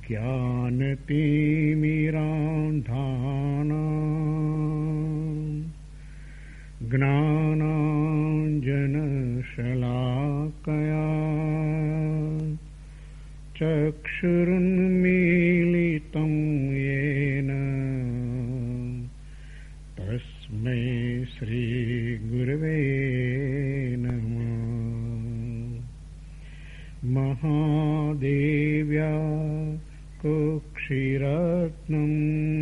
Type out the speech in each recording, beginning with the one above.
ज्ञानतिमिरान्धानां ज्ञानाञ्जनशलाकया चक्षुरुन्मीलितं येन तस्मै श्रीगुरवे नमः। महादेव्या कुक्षिरत्नम्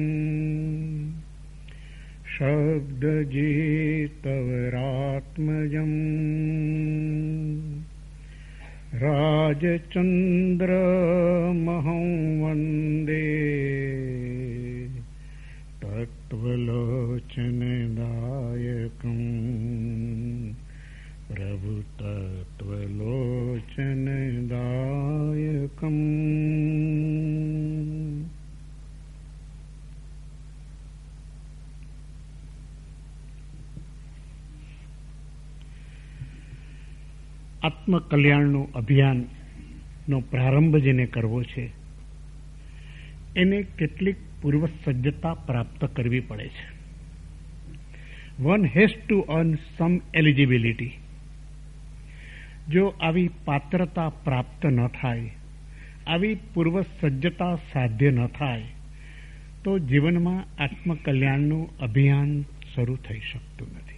शब्दजितवरात्मजम् राजचन्द्रमहं वन्दे तत्त्वलोचनदायकम् प्रभुतत्त्वलोचनदायकम्। આત્મકલ્યાણનું અભિયાનનો પ્રારંભ જેને કરવો છે એને કેટલીક પૂર્વ સજ્જતા પ્રાપ્ત કરવી પડે છે. One has to earn some eligibility. જો આવી પાત્રતા પ્રાપ્ત ન થાય, આવી પૂર્વ સજ્જતા સાધ્ય ન થાય તો જીવનમાં આત્મકલ્યાણનું અભિયાન શરૂ થઈ શકતું નથી.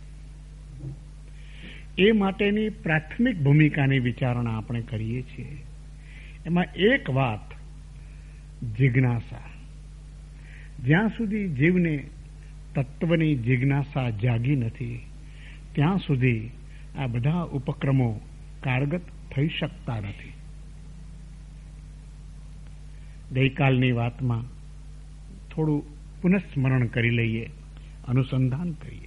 એ માટેની પ્રાથમિક ભૂમિકાની વિચારણા આપણે કરીએ છીએ. એમાં એક વાત જિજ્ઞાસા. જ્યાં સુધી જીવને તત્વની જિજ્ઞાસા જાગી નથી ત્યાં સુધી આ બધા ઉપક્રમો કારગત થઈ શકતા નથી. ગઈકાલની વાતમાં થોડું પુનઃસ્મરણ કરી લઈએ, અનુસંધાન કરીએ.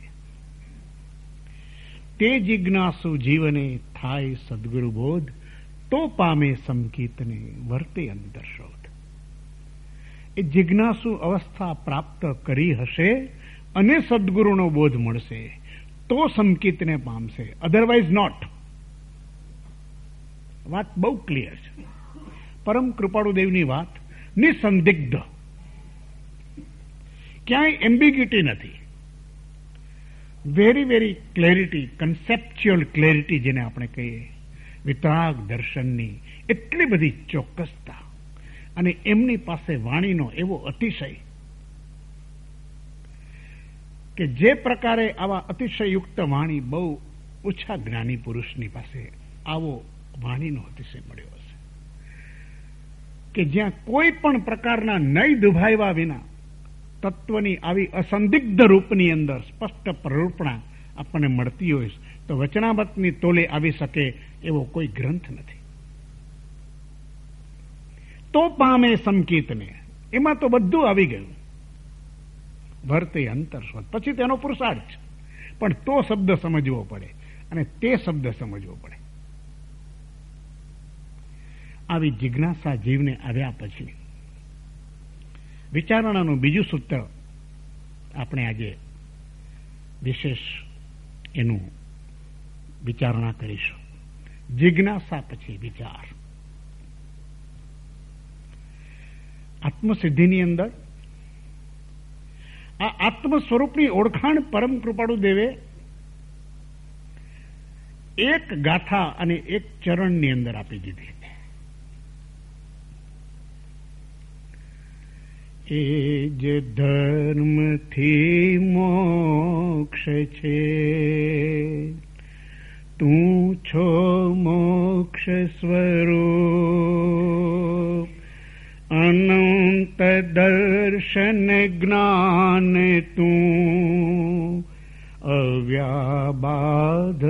તે જિજ્ઞાસુ જીવને થાય સદગુરુ બોધ, તો પામે સમકીતને વર્તે અંતર શોધ. એ જિજ્ઞાસુ અવસ્થા પ્રાપ્ત કરી હશે અને સદગુરુનો બોધ મળશે તો સમકીતને પામશે, અધરવાઇઝ નોટ. વાત બહુ ક્લિયર છે. પરમ કૃપાળુદેવની વાત નિસંદિગ્ધ, ક્યાંય એમ્બિગ્યુટી નથી. Very very clarity, conceptual clarity જેને આપણે કહીએ, વિતરાગ દર્શનની એટલી બધી ચોક્કસતા અને એમની પાસે વાણીનો એવો અતિશય કે જે પ્રકારે આવા અતિશયુક્ત વાણી બહુ ઓછા જ્ઞાની પુરુષની પાસે આવો વાણીનો અતિશય મળ્યો હશે કે જ્યાં કોઈ પણ પ્રકારના નય દુભાવ્યા વિના તત્વની આવી અસંદિગ્ધ રૂપની અંદર સ્પષ્ટ પ્રરૂપણા આપણને મળતી હોય તો વચનામતની તોલે આવી શકે એવો કોઈ ગ્રંથ નથી. તો પામે સમકીતને, એમાં તો બધું આવી ગયું. વર્તે અંતર શોધ, પછી તેનો પુરુષાર્થ છે. પણ તો શબ્દ સમજવો પડે અને તે શબ્દ સમજવો પડે. આવી જિજ્ઞાસા જીવને આવ્યા પછી વિચારણાનું બીજું સૂત્ર આપણે આજે વિશેષ એનું વિચારણા કરીશું. જિજ્ઞાસા પછી વિચાર. આત્મસિદ્ધિની અંદર આ આત્મ સ્વરૂપની ઓળખાણ પરમ કૃપાળુ દેવે એક ગાથા અને એક ચરણની અંદર આપી દીધી. એ જ ધર્મથી મોક્ષ છે, તું છો મોક્ષ સ્વરૂપ, અનંત દર્શન જ્ઞાન તું અવ્યાબાધ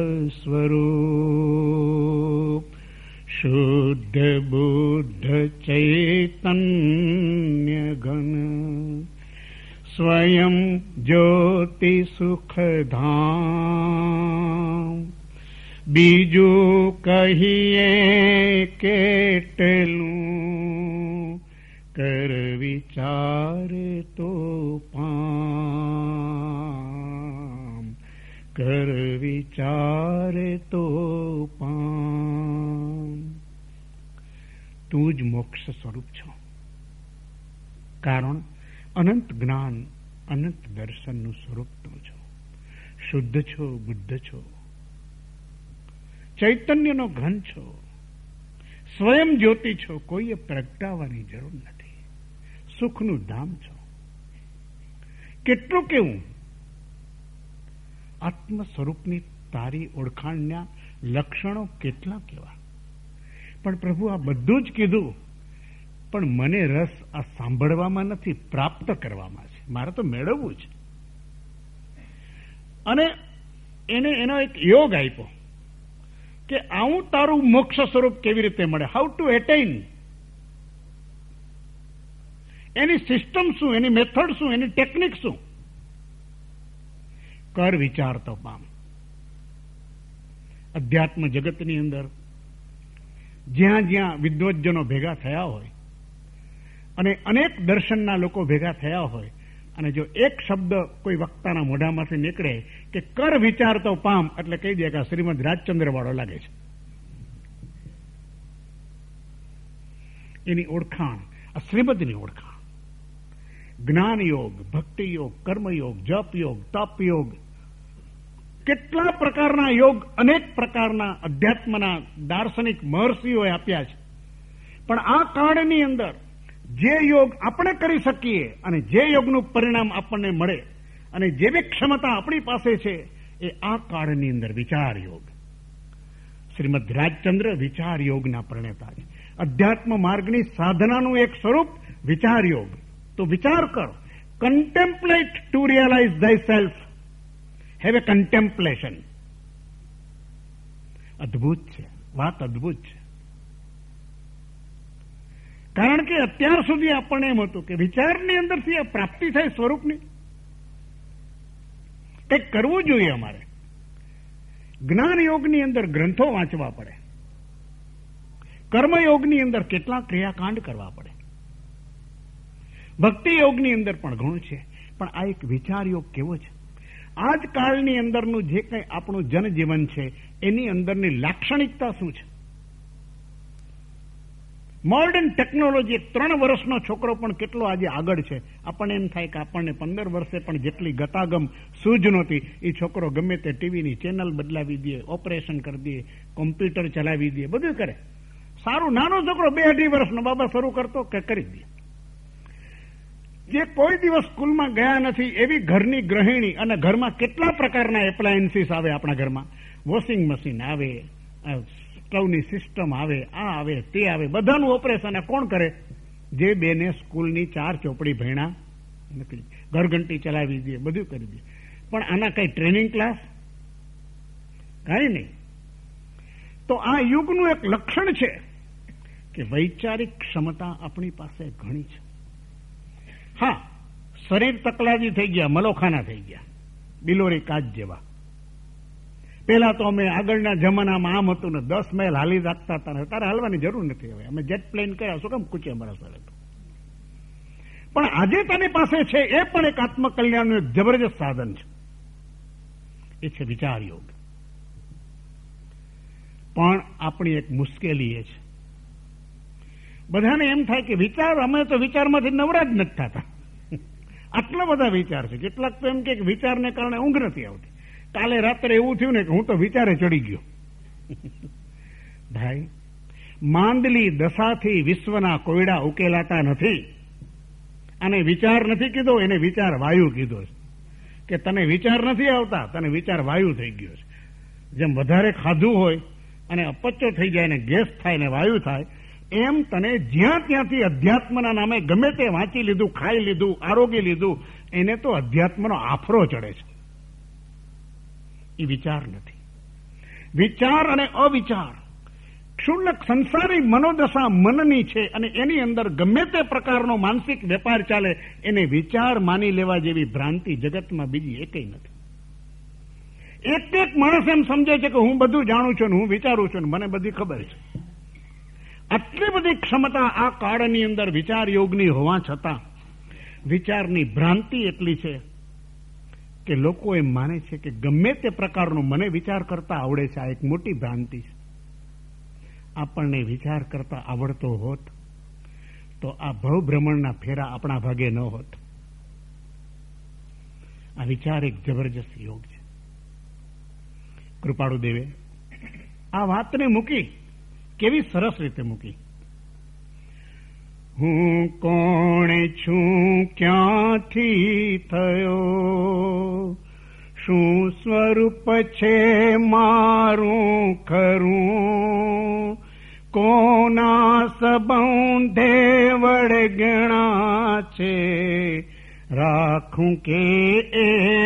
સ્વરૂપ, શુદ્ધ બુદ્ધ ચૈતન્ય ઘન, સ્વયં જ્યોતિ સુખધામ, બીજું કહીએ કેટલું, કર વિચાર તો પામ, કર વિચાર તો પામ. તું જ મોક્ષ સ્વરૂપ છો. કારણ અનંત જ્ઞાન, અનંત દર્શનનું સ્વરૂપ તમે છો. શુદ્ધ છો, બુદ્ધ છો, ચૈતન્યનો ઘન છો, સ્વયં જ્યોતિ છો, કોઈએ પ્રગટાવવાની જરૂર નથી. સુખનું ધામ છો. કેટલું કેવું? આત્મ સ્વરૂપની તારી ઓળખાણના લક્ષણો કેટલા કેવા? પણ પ્રભુ આ બધું જ કીધું, પણ મને રસ આ સાંભળવામાં નથી, પ્રાપ્ત કરવામાં છે. મારે તો મેળવવું છે. અને એનો એક યોગ આપ્યો કે આવું તારું મોક્ષ સ્વરૂપ કેવી રીતે મળે, હાઉ ટુ એટેઇન. એની સિસ્ટમ શું, એની મેથડ શું, એની ટેકનિક શું? કર વિચાર તો પામ. અધ્યાત્મ જગતની અંદર જ્યાં જ્યાં વિદ્વજ્જનો ભેગા થયા હોય અને અનેક દર્શનના લોકો ભેગા થયા હોય, અને જો એક શબ્દ કોઈ વક્તાના મોઢામાંથી નીકળે કે કર વિચાર તો પામ, એટલે કહી દે કે આ શ્રીમદ રાજચંદ્ર વાળો લાગે છે. એની ઓળખાણ, આ શ્રીમદની ઓળખાણ. જ્ઞાન યોગ, ભક્તિ યોગ, કર્મયોગ, જપ યોગ, તપ યોગ, કેટલા પ્રકારના યોગ, અનેક પ્રકારના અધ્યાત્મના દાર્શનિક મહર્ષિઓએ આપ્યા છે. પણ આ કાળની અંદર જે યોગ આપણે કરી શકીએ અને જે યોગનું પરિણામ આપણને મળે અને જેવી ક્ષમતા આપણી પાસે છે, એ આ કાળની અંદર વિચાર યોગ. શ્રીમદ રાજચંદ્ર વિચાર યોગના પ્રણેતા છે. અધ્યાત્મ માર્ગની સાધનાનું એક સ્વરૂપ વિચાર યોગ. તો વિચાર કરો, contemplate to realise thyself. Have a contemplation. અદ્ભુત છે, વાત અદ્ભુત છે. કારણ કે અત્યાર સુધી આપણને એમ હતું કે વિચારની અંદરથી આ પ્રાપ્તિ થાય સ્વરૂપની, કંઈક કરવું જોઈએ અમારે. જ્ઞાન યોગની અંદર ગ્રંથો વાંચવા પડે, કર્મયોગની અંદર કેટલા ક્રિયાકાંડ કરવા પડે, ભક્તિ યોગની અંદર પણ ઘણું છે. પણ આ એક વિચાર યોગ કેવો છે? આજકાલની અંદરનું જે કંઈ આપણું જનજીવન છે એની અંદરની લાક્ષણિકતા શું છે? મોડર્ન ટેકનોલોજી, 3 વર્ષનો છોકરો પણ કેટલો આજે આગળ છે. આપણને એમ થાય કે આપણને 15 વર્ષે પણ જેટલી ગતાગમ સૂઝ નહોતી, એ છોકરો ગમે તે ટીવીની ચેનલ બદલાવી દે, ઓપરેશન કરી દે, કોમ્પ્યુટર ચલાવી દે, બધું કરે. સારું, નાનો છોકરો 2-2.5 વર્ષનો બાબા શરૂ કરતો કે કરી દે. જે કોઈ દિવસ સ્કૂલમાં ગયા નથી એવી ઘરની ગૃહિણી, અને ઘરમાં કેટલા પ્રકારના એપ્લાયન્સીસ આવે આપણા ઘરમાં. વોશિંગ મશીન આવે, સ્ટવની સિસ્ટમ આવે, આ આવે, તે આવે, બધાનું ઓપરેશન કોણ કરે? જે બેને સ્કૂલની 4 ચોપડી ભણ્યા નથી, ઘરઘંટી ચલાવી દે, બધું કરી દે. પણ આના કઈ ટ્રેનિંગ ક્લાસ? કઈ નહીં. તો આ યુગનું એક લક્ષણ છે કે વૈચારિક ક્ષમતા આપણી પાસે ઘણી છે. હા, શરીર તકલાદી થઈ ગયા, મલોખાના થઈ ગયા, બિલોરી કાચ જેવા. પેલા તો અમે આગળના જમાનામાં આમ હતું ને 10 માઇલ હાલી રાખતા હતા. તારે હાલવાની જરૂર નથી. હવે અમે જેટ પ્લેન કર્યા, શું કેમ કૂચે અમારા સરે. પણ આજે તારી પાસે છે એ પણ એક આત્મકલ્યાણનું એક જબરજસ્ત સાધન છે. એ છે વિચાર યોગ. પણ આપણી એક મુશ્કેલી એ છે, બધાને એમ થાય કે વિચાર, અમે તો વિચારમાંથી નવરા જ નથી થતા. આટલા બધા વિચાર છે. કેટલાક તો એમ કે વિચારને કારણે ઊંઘ નથી આવતી. કાલે રાત્રે એવું થયું ને કે હું તો વિચારે ચડી ગયો. ભાઈ, માંદલી દશાથી વિશ્વના કોયડા ઉકેલાતા નથી. આને વિચાર નથી કીધો, એને વિચાર વાયુ કીધો છે. કે તને વિચાર નથી આવતા, તને વિચાર વાયુ થઈ ગયો છે. જેમ વધારે ખાધું હોય અને અપચો થઈ જાય ને ગેસ થાય ને વાયુ થાય, એમ તને જ્યાં ત્યાંથી અધ્યાત્મના નામે ગમે તે વાંચી લીધું, ખાઈ લીધું, આરોગી લીધું, એને તો અધ્યાત્મનો આફરો ચડે છે. એ વિચાર નથી. વિચાર અને અવિચાર ક્ષુલ્લક સંસારી મનોદશા મનની છે, અને એની અંદર ગમે તે પ્રકારનો માનસિક વેપાર ચાલે એને વિચાર માની લેવા જેવી ભ્રાંતિ જગતમાં બીજી એકેય નથી. એક માણસ એમ સમજે છે કે હું બધું જાણું છું ને હું વિચારું છું ને મને બધી ખબર છે. આટલી બધી ક્ષમતા આ કાળની અંદર વિચાર યોગની હોવા છતાં વિચારની ભ્રાંતિ એટલી છે કે લોકો એમ માને છે કે ગમે તે પ્રકારનો મને વિચાર કરતા આવડે છે. આ એક મોટી ભ્રાંતિ છે. આપણને વિચાર કરતા આવડતો હોત તો આ ભવભ્રમણના ફેરા આપણા ભાગે ન હોત. આ વિચાર એક જબરજસ્ત યોગ છે. કૃપાળુ દેવે આ વાતને મૂકી, કેવી સરસ રીતે મૂકી. હું કોણ છું, ક્યાંથી થયો, શું સ્વરૂપ છે મારું ખરું, કોના સંબંધે વળગણા છે, રાખું કે એ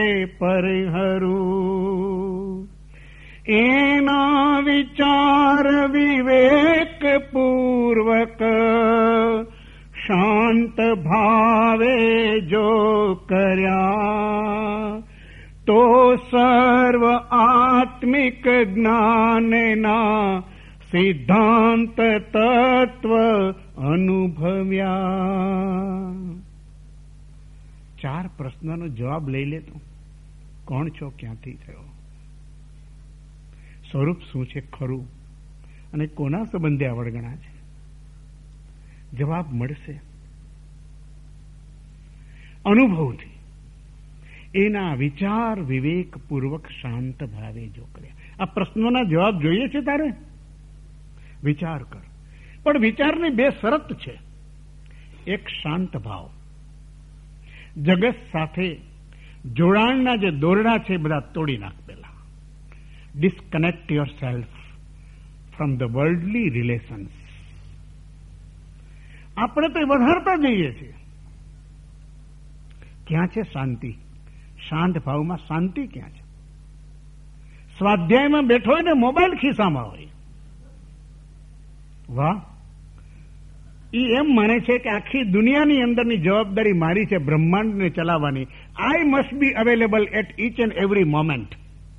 પરિહરું. એના વિચાર વિવેક પૂર્વક શાંત ભાવે જો કર્યા, તો સર્વ આત્મિક જ્ઞાનના સિદ્ધાંત તત્વ અનુભવ્યા. 4 પ્રશ્નનો જવાબ લઈ લે તો કોણ છો, ક્યાંથી થયો, સ્વરૂપ શું છે ખરું, અને કોના સંબંધે આવડગણા છે. જવાબ મળશે અનુભવથી. એના વિચાર વિવેક પૂર્વક શાંત ભાવે જો કર્યા. આ પ્રશ્નોના જવાબ જોઈએ છે તારે? વિચાર કર. પણ વિચારની 2 શરત છે. એક શાંત ભાવ, જગત સાથે જોડાણના જે દોરડા છે બધા તોડી નાખ. પેલા disconnect yourself from the worldly relations. આપણે તો વધારતા જઈએ છીએ. ક્યાં છે શાંતિ? શાંત ભાવમાં શાંતિ ક્યાં છે? સ્વાધ્યાયમાં બેઠો હોય ને મોબાઈલ ખિસ્સામાં હોય. વાહ! એ એમ માને છે કે આખી દુનિયાની અંદરની જવાબદારી મારી છે, બ્રહ્માંડને ચલાવવાની. I must be available at each and every moment.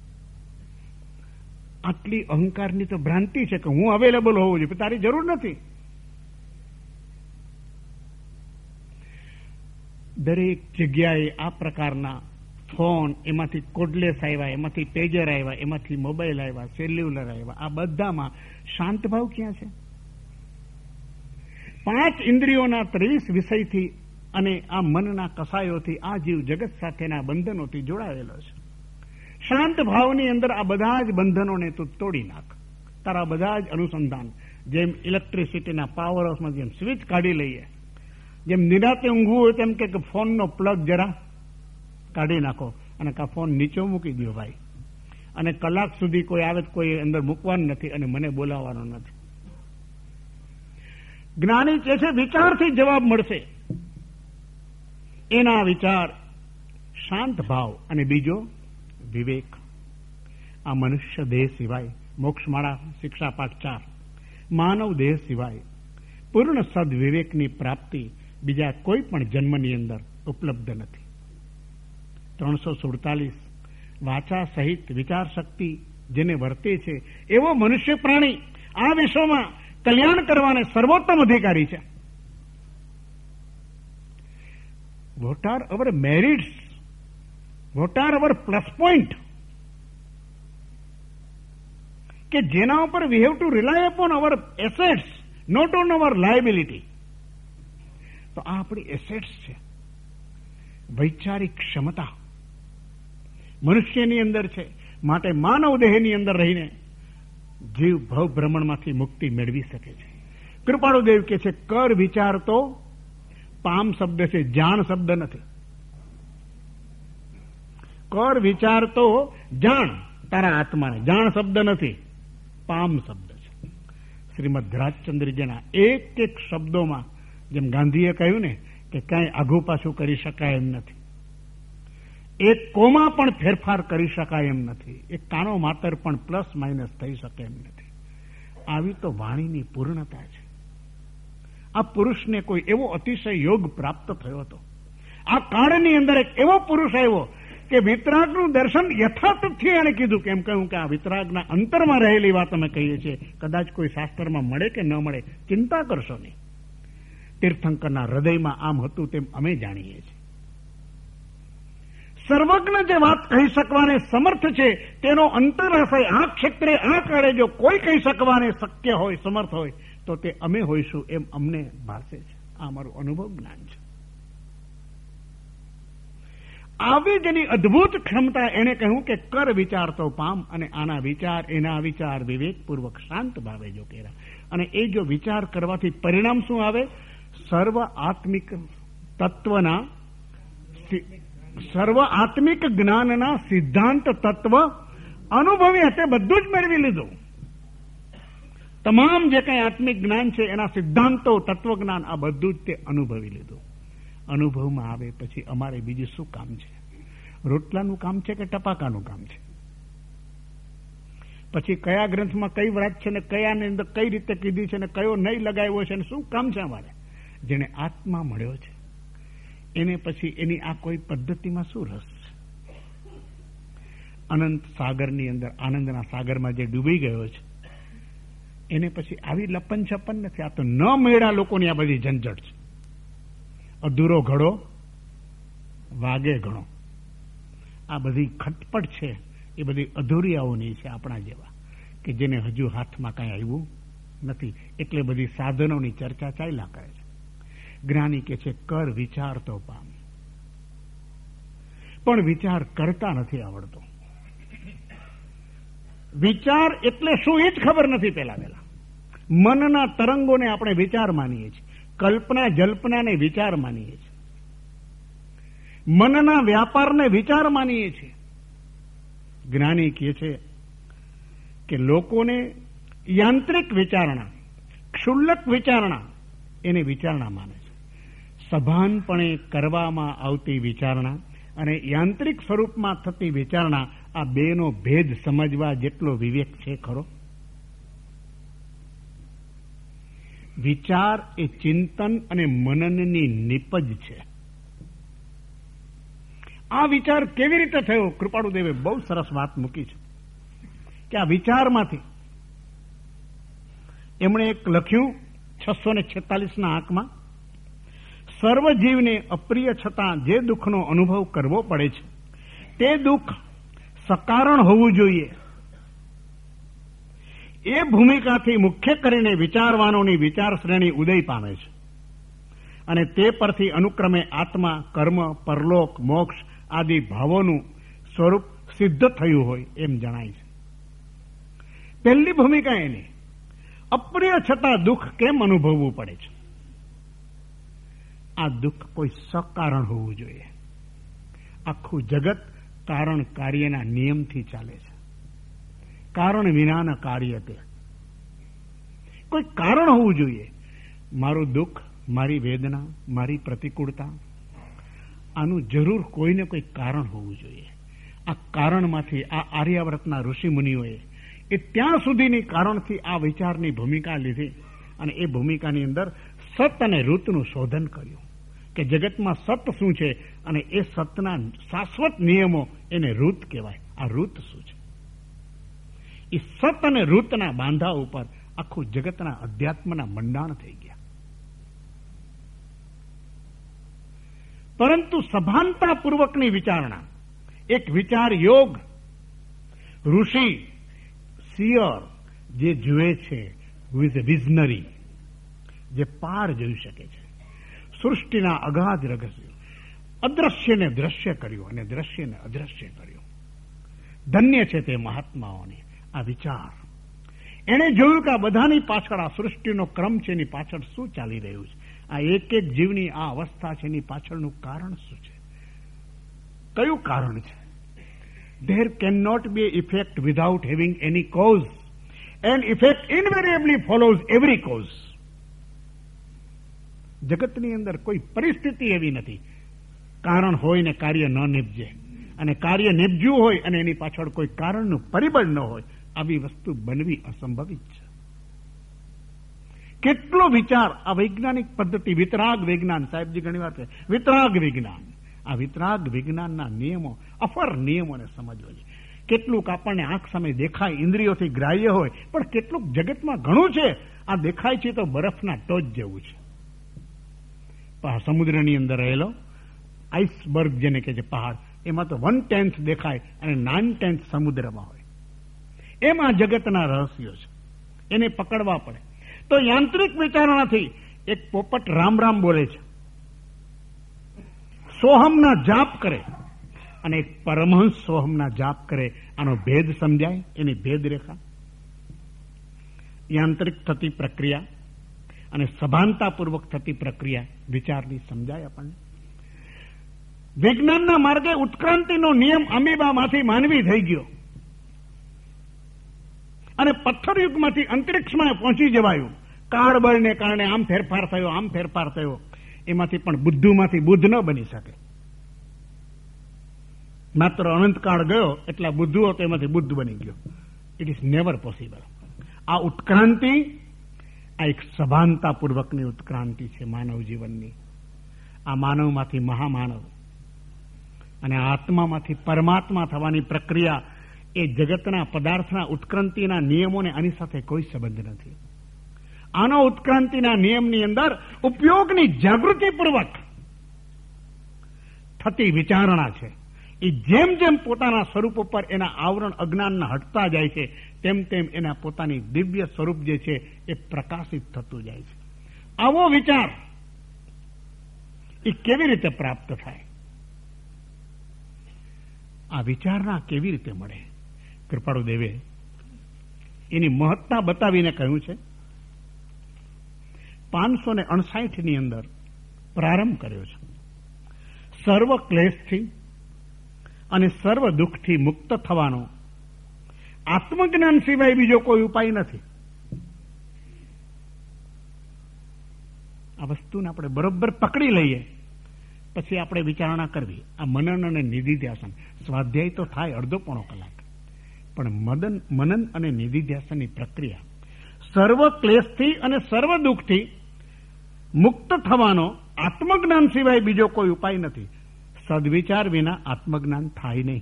આટલી અહંકારની તો ભ્રાંતિ છે કે હું અવેલેબલ હોવું જોઈએ, તારી જરૂર નથી. દરેક જગ્યાએ આ પ્રકારના ફોન, એમાંથી કોડલેસ આવ્યા, એમાંથી પેજર આવ્યા, એમાંથી મોબાઈલ આવ્યા, સેલ્યુલર આવ્યા. આ બધામાં શાંત ભાવ ક્યાં છે? 5 ઇન્દ્રિયોના 23 વિષયથી અને આ મનના કસાયોથી આ જીવ જગત સાથેના બંધનોથી જોડાયેલો છે. શાંત ભાવની અંદર આ બધા જ બંધનોને તું તોડી નાખ. તારા બધા જ અનુસંધાન, જેમ ઇલેક્ટ્રિસિટીના પાવર હાઉસમાં જેમ સ્વિચ કાઢી લઈએ, જેમ નિરાતે ઊંઘવું હોય તેમ કે ફોનનો પ્લગ જરા કાઢી નાખો અને કા ફોન નીચે મૂકી દો ભાઈ, અને કલાક સુધી કોઈ આવે કોઈ અંદર મૂકવાનું નથી અને મને બોલાવવાનો નથી. જ્ઞાની છે છે વિચારથી જવાબ મળશે. એના વિચાર શાંત ભાવ અને બીજો વિવેક. આ મનુષ્ય દેહ સિવાય, મોક્ષમાળા શિક્ષા પાઠ 4, માનવ દેહ સિવાય પૂર્ણ સદવિવેકની પ્રાપ્તિ બીજા કોઈ પણ જન્મની અંદર ઉપલબ્ધ નથી. 347 વાચા સહિત વિચાર શક્તિ જેને વર્તે છે એવો મનુષ્ય પ્રાણી આ વિશ્વમાં કલ્યાણ કરવાને સર્વોત્તમ અધિકારી છે. What are our merits? What are our plus point? કે જેના ઉપર we have to rely upon our assets, not on our liability. તો આ આપણી એસેટ્સ છે. વૈચારિક ક્ષમતા મનુષ્યની અંદર છે. માટે માનવ દેહની અંદર રહીને જીવ ભવ ભ્રમણમાંથી મુક્તિ મેળવી શકે છે. કૃપાળુ દેવ કે છે કર વિચાર તો પામ શબ્દ છે, જાણ શબ્દ નથી. કર વિચાર તો જાણ તારા આત્માને, જાણ શબ્દ નથી, પામ શબ્દ છે. શ્રીમદ રાજચંદ્રજીના એક એક શબ્દોમાં જેમ ગાંધીએ કહ્યું ને કે કઈ આઘું પાછું કરી શકાય એમ નથી, એક કોમા પણ ફેરફાર કરી શકાય એમ નથી, એક કાનો માતર પણ પ્લસ માઇનસ થઈ શકે એમ નથી. આવી તો વાણીની પૂર્ણતા છે. આ પુરુષને કોઈ એવો અતિશય યોગ પ્રાપ્ત થયો હતો. આ કાળની અંદર એક એવો પુરુષ આવ્યો કે વિતરાગનું દર્શન યથાર્થથી એણે કીધું. કેમ કહ્યું કે આ વિતરાગના અંતરમાં રહેલી વાત અમે કહીએ છીએ, કદાચ કોઈ શાસ્ત્રમાં મળે કે ન મળે ચિંતા કરશો નહીં. તીર્થંકરના હૃદયમાં આમ હતું તેમ અમે જાણીએ છીએ. સર્વજ્ઞ જે વાત કહી શકવાને સમર્થ છે તેનો અંતરાશય આ ક્ષેત્રે આ કાળે જો કોઈ કહી શકવાને શક્ય હોય, સમર્થ હોય તો તે અમે હોઈશું એમ અમને ભાસે છે. આ મારું અનુભવ જ્ઞાન છે. આવી જેની અદભુત ક્ષમતા એને કહ્યું કે કર વિચાર તો પામ, અને આના વિચાર એના વિચાર વિવેકપૂર્વક શાંત ભાવે જો કર્યા. અને એ જો વિચાર કરવાથી પરિણામ શું આવે? સર્વ આત્મિક તત્વના સર્વ આત્મિક જ્ઞાનના સિદ્ધાંત તત્વ અનુભવી હતે બધું જ મેળવી લીધું. તમામ જે કઈ આત્મિક જ્ઞાન છે એના સિદ્ધાંતો તત્વજ્ઞાન આ બધું જ તે અનુભવી લીધું. અનુભવમાં આવે પછી અમારે બીજું શું કામ છે? રોટલાનું કામ છે કે ટપાકાનું કામ છે? પછી કયા ગ્રંથમાં કઈ વાત છે ને કયાની અંદર કઈ રીતે કીધી છે ને કયો નહીં લગાવ્યો છે ને શું કામ છે અમારે? જેને આત્મા મળ્યો છે એને પછી એની આ કોઈ પદ્ધતિમાં શું રસ છે? અનંત સાગરની અંદર આનંદના સાગરમાં જે ડૂબી ગયો છે એને પછી આવી લપન છપન નથી. આ તો ન મેળા લોકોની આ બધી ઝંઝટ છે. અધૂરો ઘડો વાગે ઘણો. આ બધી ખટપટ છે એ બધી અધૂરિયાઓની છે આપણા જેવા, કે જેને હજુ હાથમાં કાંઈ આવ્યું નથી. એટલે બધી સાધનોની ચર્ચા ચાલ્યા કરે છે. જ્ઞાની કે છે કર વિચાર તો પામ, પણ વિચાર કરતા નથી આવડતો. વિચાર એટલે શું એ જ ખબર નથી. પેલા મનના તરંગોને આપણે વિચાર માનીએ છીએ, કલ્પના જલ્પનાને વિચાર માનીએ છીએ, મનના વ્યાપારને વિચાર માનીએ છીએ. જ્ઞાની કહે છે કે લોકોને યાંત્રિક વિચારણા, ક્ષુલ્લક વિચારણા એને વિચારણા માને છે. સભાનપણે કરવામાં આવતી વિચારણા અને યાંત્રિક સ્વરૂપમાં થતી વિચારણા, આ બેનો ભેદ સમજવા જેટલો વિવેક છે ખરો? વિચાર એ ચિંતન અને મનનની નિપજ છે. આ વિચાર કેવી રીતે થયો? કૃપાળુદેવે બહુ સરસ વાત મૂકી છે કે આ વિચારમાંથી એમણે એક લખ્યું 646ના આંકમાં, સર્વજીવને અપ્રિય છતાં જે દુઃખનો અનુભવ કરવો પડે છે તે દુઃખ સકારણ હોવું જોઈએ. એ ભૂમિકાથી મુખ્ય કરીને વિચારવાનોની વિચાર શ્રેણી ઉદય પામે છે અને તે પરથી અનુક્રમે આત્મા, કર્મ, પરલોક, મોક્ષ આદિ ભાવોનું સ્વરૂપ સિદ્ધ થયું હોય એમ જણાય છે. પહેલી ભૂમિકા એની, અપ્રિય છતાં દુઃખ કેમ અનુભવવું પડે છે? આ દુઃખ કોઈ સકારણ હોવું જોઈએ. આખું જગત કારણ કાર્યના નિયમથી ચાલે છે. કારણ વિનાના કાર્ય તે. કોઈ કારણ હોવું જોઈએ. મારું દુઃખ, મારી વેદના, મારી પ્રતિકૂળતા, આનું જરૂર કોઈને કોઈ કારણ હોવું જોઈએ. આ કારણમાંથી આ આર્યાવર્તના ઋષિ મુનિઓએ એ ત્યાં સુધીની કારણથી આ વિચારની ભૂમિકા લીધી અને એ ભૂમિકાની અંદર સત અને ઋતનું શોધન કર્યું કે જગતમાં સત શું છે અને એ સતના શાશ્વત નિયમો એને ઋત કહેવાય. આ ઋત શું છે? એ સત અને ઋતના બાંધા ઉપર આખું જગતના અધ્યાત્મના મંડાણ થઈ ગયા. પરંતુ સભાનતાપૂર્વકની વિચારણા, એક વિચાર યોગ, ઋષિ, સિયર જે જુએ છે, હુ ઇઝ એ વિઝનરી, જે પાર જોઈ શકે છે, સૃષ્ટિના અગાધ રહસ્યો, અદ્રશ્યને દ્રશ્ય કર્યું અને દ્રશ્યને અદ્રશ્ય કર્યું. ધન્ય છે તે મહાત્માઓને આ વિચાર. એણે જોયું કે આ બધાની પાછળ આ સૃષ્ટિનો ક્રમ છે, એની પાછળ શું ચાલી રહ્યું છે, આ એક એક જીવની આ અવસ્થા છે, એની પાછળનું કારણ શું છે? કયું કારણ છે? There cannot be an effect without having any cause. An effect invariably follows every cause. જગતની અંદર કોઈ પરિસ્થિતિ એવી નથી કારણ હોય ને કાર્ય ન નિપજે, અને કાર્ય નિપજ્યું હોય અને એની પાછળ કોઈ કારણનું પરિબળ ન હોય. આવી વસ્તુ બનવી અસંભવિત છે. કેટલો વિચાર આ વૈજ્ઞાનિક પદ્ધતિ, વિતરાગ વિજ્ઞાન, સાહેબજી ઘણી વાર કહે વિતરાગ વિજ્ઞાન, આ વિતરાગ વિજ્ઞાનના નિયમો, અફર નિયમોને સમજવો જોઈએ. કેટલુંક આપણને આંખ સામે દેખાય, ઇન્દ્રિયોથી ગ્રાહ્ય હોય, પણ કેટલુંક જગતમાં ઘણું છે આ દેખાય છે તો બરફના ટોચ જેવું છે. સમુદ્રની અંદર રહેલો આઈસબર્ગ જેને કહે છે પહાડ, એમાં તો 1/10 દેખાય અને 9/10 સમુદ્રમાં હોય. એમાં જગતના રહસ્યો છે, એને પકડવા પડે. તો યાંત્રિક વિચારણાથી એક પોપટ રામ રામ બોલે છે, સોહમના જાપ કરે, અને એક પરમહંસ સોહમના જાપ કરે. આનો ભેદ સમજાય, એની ભેદ રેખા, યાંત્રિક થતી પ્રક્રિયા અને સભાનતાપૂર્વક થતી પ્રક્રિયા વિચારની સમજાય આપણને. વિજ્ઞાનના માર્ગે ઉત્ક્રાંતિનો નિયમ અમીબામાંથી માનવી થઈ ગયો અને પથ્થરયુગમાંથી અંતરિક્ષમાં પહોંચી જવાયું. કાળબળને કારણે આમ ફેરફાર થયો, આમ ફેરફાર થયો. એમાંથી પણ બુદ્ધુમાંથી બુદ્ધ ન બની શકે. માત્ર અનંતકાળ ગયો એટલા બુદ્ધુઓ તેમાંથી બુદ્ધ બની ગયો. It is never possible. આ ઉત્ક્રાંતિ, આ એક સભાનતાપૂર્વકની ઉત્ક્રાંતિ છે માનવ જીવનની. આ માનવમાંથી મહામાનવ અને આત્મામાંથી પરમાત્મા થવાની પ્રક્રિયા, એ જગતના પદાર્થના ઉત્ક્રાંતિના નિયમોને આની સાથે કોઈ સંબંધ નથી. આનો ઉત્ક્રાંતિના નિયમની અંદર ઉપયોગની જાગૃતિપૂર્વક થતી વિચારણા છે. એ જેમ જેમ પોતાના સ્વરૂપ ઉપર એના આવરણ અજ્ઞાનના હટતા જાય છે, તેમ તેમ એના પોતાની દિવ્ય સ્વરૂપ જે છે એ પ્રકાશિત થતું જાય છે. આવો વિચાર એ કેવી રીતે પ્રાપ્ત થાય? આ વિચારણા કેવી રીતે મળે? કૃપાળુ દેવે એની મહત્તા બતાવીને કહ્યું છે. 559 અંદર પ્રારંભ કર્યો છે. સર્વ ક્લેશથી અને સર્વ દુઃખથી મુક્ત થવાનો આત્મજ્ઞાન સિવાય બીજો કોઈ ઉપાય નથી. આ વસ્તુને આપણે બરોબર પકડી લઈએ પછી આપણે વિચારણા કરવી. આ મનન અને નિધિધ્યાસન, સ્વાધ્યાય તો થાય અડધો પોણો કલાક, પણ મનન અને નિધિધ્યાસનની પ્રક્રિયા સર્વ ક્લેશથી અને સર્વ દુઃખથી મુક્ત થવાનો આત્મજ્ઞાન સિવાય બીજો કોઈ ઉપાય નથી. સદવિચાર વિના આત્મજ્ઞાન થાય નહીં.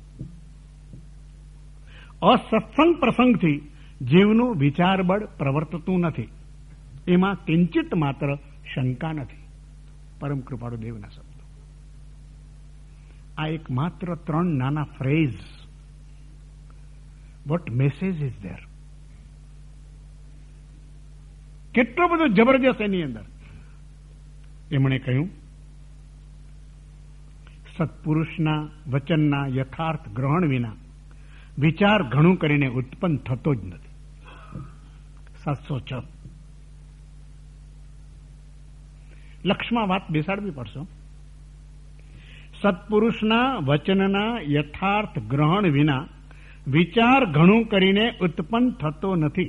અસત્સંગ પ્રસંગથી જીવનું વિચારબળ પ્રવર્તતું નથી. એમાં કિંચિત માત્ર શંકા નથી. પરમ કૃપાળુ દેવના શબ્દો. આ એક માત્ર 3 નાના phrase. What message is there? કેટલો બધો જબરજસ્ત એની અંદર. એમણે કહ્યું, સત્પુરુષના વચનના યથાર્થ ગ્રહણ વિના વિચાર ઘણું કરીને ઉત્પન્ન થતો જ નથી. 706. લક્ષમાં વાત બેસાડવી પડશે. સત્પુરુષના વચનના યથાર્થ ગ્રહણ વિના વિચાર ઘણું કરીને ઉત્પન્ન થતો નથી.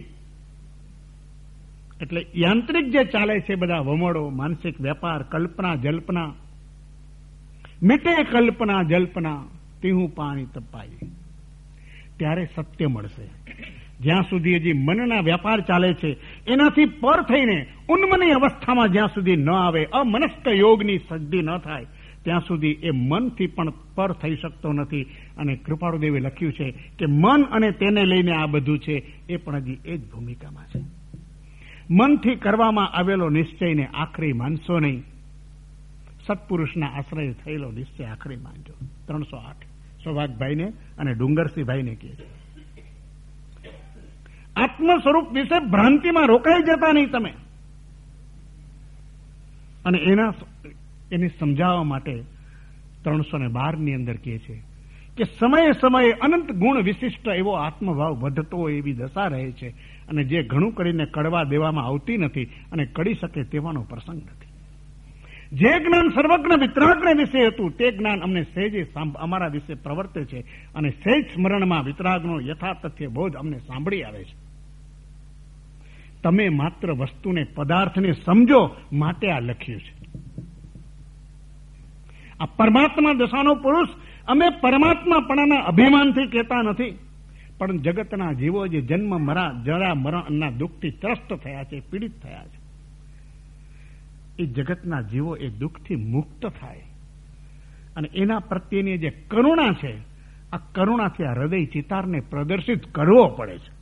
એટલે યાંત્રિક જે ચાલે છે બધા વમળો, માનસિક વેપાર, કલ્પના જલ્પના, મિટે કલ્પના જલ્પના તીહું પાણી તપાય, ત્યારે સત્ય મળશે. જ્યાં સુધી હજી મનના વેપાર ચાલે છે એનાથી પર થઈને ઉન્મની અવસ્થામાં જ્યાં સુધી ન આવે, અમનસ્ક યોગની સિદ્ધિ ન થાય, ત્યાં સુધી એ મનથી પણ પર થઈ શકતો નથી. અને કૃપાળુદેવે લખ્યું છે કે મન અને તેને લઈને આ બધું છે, એ પણ હજી એ જ ભૂમિકામાં છે. મનથી કરવામાં આવેલો નિશ્ચયને આખરી માનશો નહીં. સત્પુરુષના આશ્રય થયેલો નિશ્ચય આખરી માનજો. 308 સૌભાગભાઈને અને ડુંગરસિંહભાઈને કહે છે. આત્મ સ્વરૂપ વિશે ભ્રાંતિમાં રોકાઈ જતા નહીં તમે. અને એને સમજાવવા માટે 312 ની અંદર કહે છે કે સમયે સમયે અનંત ગુણ વિશિષ્ટ એવો આત્મભાવ વધતો હોય એવી દશા રહે છે, અને જે ઘણું કરીને કડવા દેવામાં આવતી નથી અને કડી શકે તેવાનો પ્રસંગ નથી. જે જ્ઞાન સર્વજ્ઞ વિતરાગને વિશે હતું તે જ્ઞાન અમને સહેજે અમારા વિશે પ્રવર્તે છે, અને સહેજ સ્મરણમાં વિતરાગનો યથાતથ્ય બોધ અમને સાંભળી આવે છે. તમે માત્ર વસ્તુને, પદાર્થને સમજો માટે આ લખ્યું છે. આ પરમાત્મા દશાનો પુરુષ અમે પરમાત્માપણાના અભિમાનથી કહેતા નથી, પણ જગતના જીવો જે જન્મ જરા મરણના દુઃખથી ત્રસ્ત થયા છે, પીડિત થયા છે, એ જગતના જીવો એ દુઃખથી મુક્ત થાય અને એના પ્રત્યેની જે કરુણા છે, આ કરુણાથી આ હૃદય ચિતારને પ્રદર્શિત કરવો પડે છે.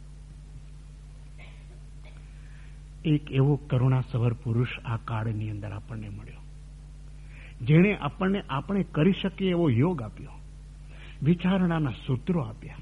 એક એવો કરુણાસભર પુરુષ આ કાળની અંદર આપણને મળ્યો, જેણે આપણને આપણે કરી શકીએ એવો યોગ આપ્યો, વિચારણાના સૂત્રો આપ્યા.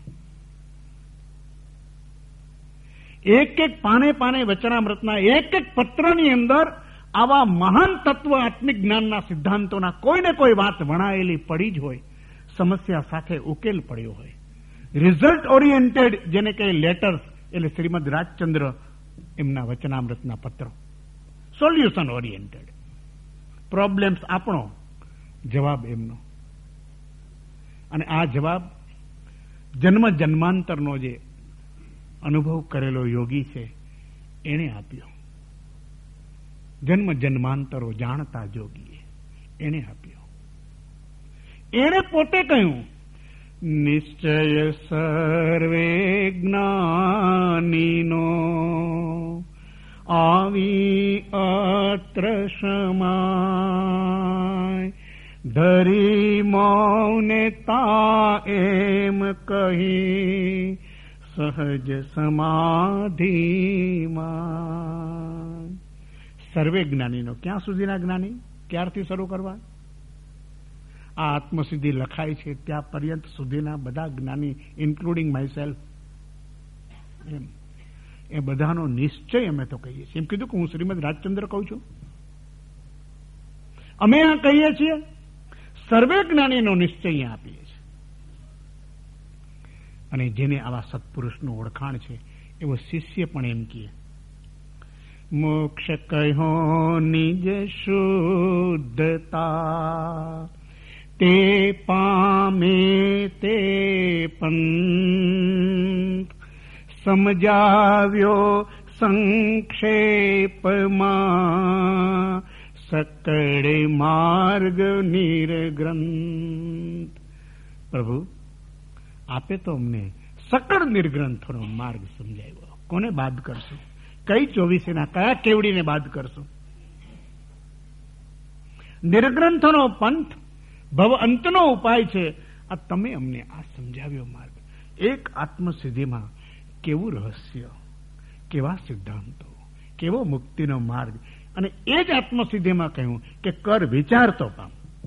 એક એક પાને પાને વચનામૃતના એક એક પત્રની અંદર આવા મહાન તત્વ આત્મિક જ્ઞાનના સિદ્ધાંતોના કોઈને કોઈ વાત વણાયેલી પડી જ હોય, સમસ્યા સાથે ઉકેલ પડ્યો હોય. રિઝલ્ટ ઓરિએન્ટેડ જેને કહે લેટર્સ, એટલે શ્રીમદ રાજચંદ્ર એમના વચનામૃતના પત્રો. Solution oriented. પ્રોબ્લેમ્સ આપણો, જવાબ એમનો. અને આ જવાબ જન્મ જન્માંતરનો જે અનુભવ કરેલો યોગી છે એને આપ્યો. જન્મ જન્માંતરો જાણતા જોગીએ એને આપ્યો. એને પોતે કહ્યું, નિશ્ચય સર્વે જ્ઞાનીનો આવી અત્ર સમાય, ધરી મૌને તા એમ કહી સહજ સમાધિમાં. સર્વે જ્ઞાનીનો, ક્યાં સુધીના જ્ઞાની? ક્યારથી શરૂ કરવા? આ આત્મસિદ્ધિ લખાય છે ત્યાં પર્યંત સુધીના બધા જ્ઞાની, ઇન્ક્લુડિંગ માયસેલ્ફ. એ બધાનો નિશ્ચય અમે તો કહીએ છીએ. એમ કીધું કે હું શ્રીમદ રાજચંદ્ર કહું છું. અમે આ કહીએ છીએ, સર્વે જ્ઞાનીનો નિશ્ચય અહીંયા આપીએ છીએ. અને જેને આવા સત્પુરુષનું ઓળખાણ છે એવો શિષ્ય પણ એમ કહે, મોક્ષ કહ્યો નિજ શુદ્ધતા, તે પામે તે પંથ, સમજાવ્યો સંક્ષેપમાં, સકળે માર્ગ નિર્ગ્રંથ. પ્રભુ આપે તો અમને સકળ નિર્ગ્રંથોનો માર્ગ સમજાવ્યો. કોને બાદ કરશું? કઈ 24ના કયા કેવડીને બાદ કરશું? નિર્ગ્રંથોનો પંથ ભવ અંતનો ઉપાય છે. આ તમે અમને આ સમજાવ્યો માર્ગ. એક આત્મસિદ્ધિમાં કેવું રહસ્ય, કેવા સિદ્ધાંતો, કેવો મુક્તિનો માર્ગ. અને એ જ આત્મસિદ્ધિમાં કહ્યું કે કર વિચાર તો પામ.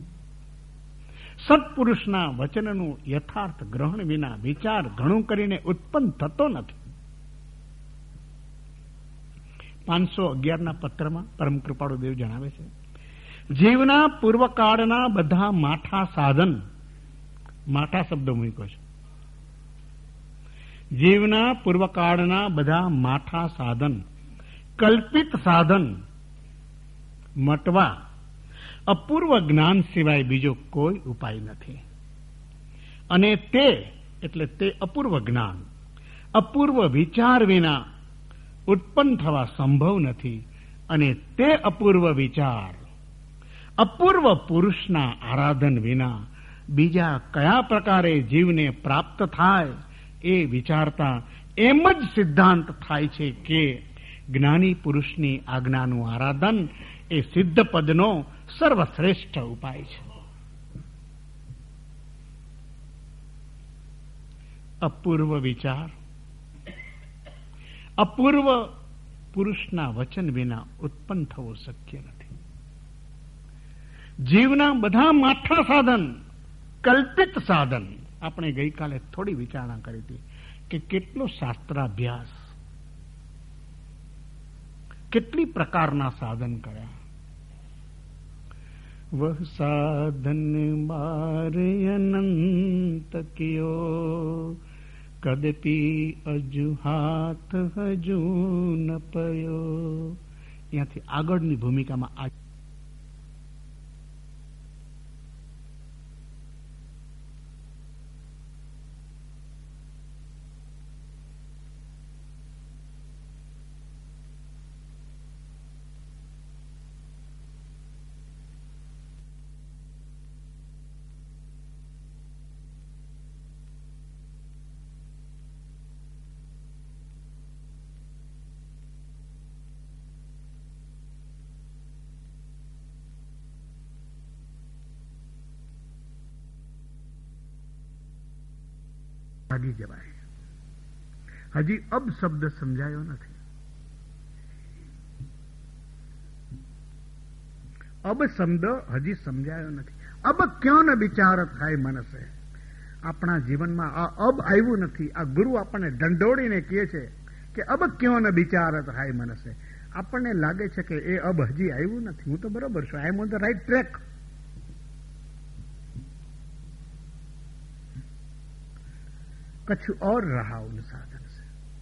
સત્પુરુષના વચનનું યથાર્થ ગ્રહણ વિના વિચાર ઘણું કરીને ઉત્પન્ન થતો નથી. 511ના પત્રમાં પરમ કૃપાળુ દેવ જણાવે છે, જીવના પૂર્વકાળના બધા માઠા સાધન, માઠા શબ્દ મૂક્યો છે, જીવના પૂર્વકાળના બધા માઠા સાધન, કલ્પિત સાધન મટવા અપૂર્વ જ્ઞાન સિવાય બીજો કોઈ ઉપાય નથી. અને તે એટલે તે અપૂર્વ જ્ઞાન અપૂર્વ વિચાર વિના ઉત્પન્ન થવા સંભવ નથી. અને તે અપૂર્વ વિચાર અપૂર્વ પુરુષના આરાધન વિના બીજા કયા પ્રકારે જીવને પ્રાપ્ત થાય એ વિચારતા એમ જ સિદ્ધાંત થાય છે કે જ્ઞાની પુરુષની આજ્ઞાનું આરાધન એ સિદ્ધ પદનો સર્વશ્રેષ્ઠ ઉપાય છે. અપૂર્વ વિચાર અપૂર્વ પુરુષના વચન વિના ઉત્પન્ન થવો શક્ય નથી. જીવના બધા માઠા સાધન, કલ્પિત સાધન. આપણે ગઈકાલે થોડી વિચારણા કરી હતી કે કેટલો શાસ્ત્રાભ્યાસ, કેટલી પ્રકારના સાધન કર્યા. વહ સાધન બાર અનંત કિયો, કદપી અજુ હાથ હજુ ન પયો. ત્યાંથી આગળની ભૂમિકામાં આ ભાગી જવાય. હજી અબ શબ્દ સમજાયો નથી. અબ શબ્દ હજી સમજાયો નથી. અબ ક્યો ન વિચાર થાય મનસે. આપણા જીવનમાં આ અબ આવ્યું નથી. આ ગુરુ આપણને દંડોડીને કહે છે કે અબ ક્યો ન વિચાર થાય મનસે. આપણને લાગે છે કે એ અબ હજી આવ્યું નથી, હું તો બરોબર છું, I am on the right track. કછું ઓર રહા ઉન સાધન સે.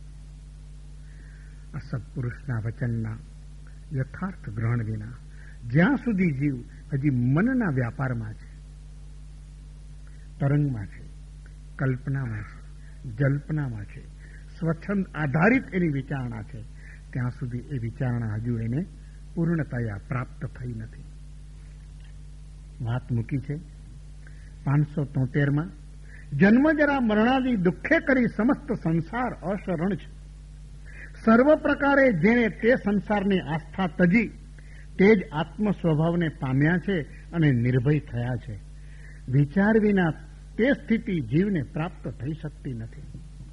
આ સત્પુરુષના વચનના યથાર્થ ગ્રહણ વિના જ્યાં સુધી જીવ હજી મનના વ્યાપારમાં છે, તરંગમાં છે, કલ્પનામાં છે, જલ્પનામાં છે, સ્વચ્છંદ આધારિત એની વિચારણા છે, ત્યાં સુધી એ વિચારણા હજુ એને પૂર્ણતયા પ્રાપ્ત થઈ નથી. વાત મૂકી છે 573માં, જન્મ જરા મરણાદી દુઃખે કરી સમસ્ત સંસાર અશરણ છે. સર્વ પ્રકારે જેને તે સંસારની આસ્થા તજી તે જ આત્મ સ્વભાવને પામ્યા છે અને નિર્ભય થયા છે. વિચાર વિના તે સ્થિતિ જીવને પ્રાપ્ત થઈ શકતી નથી.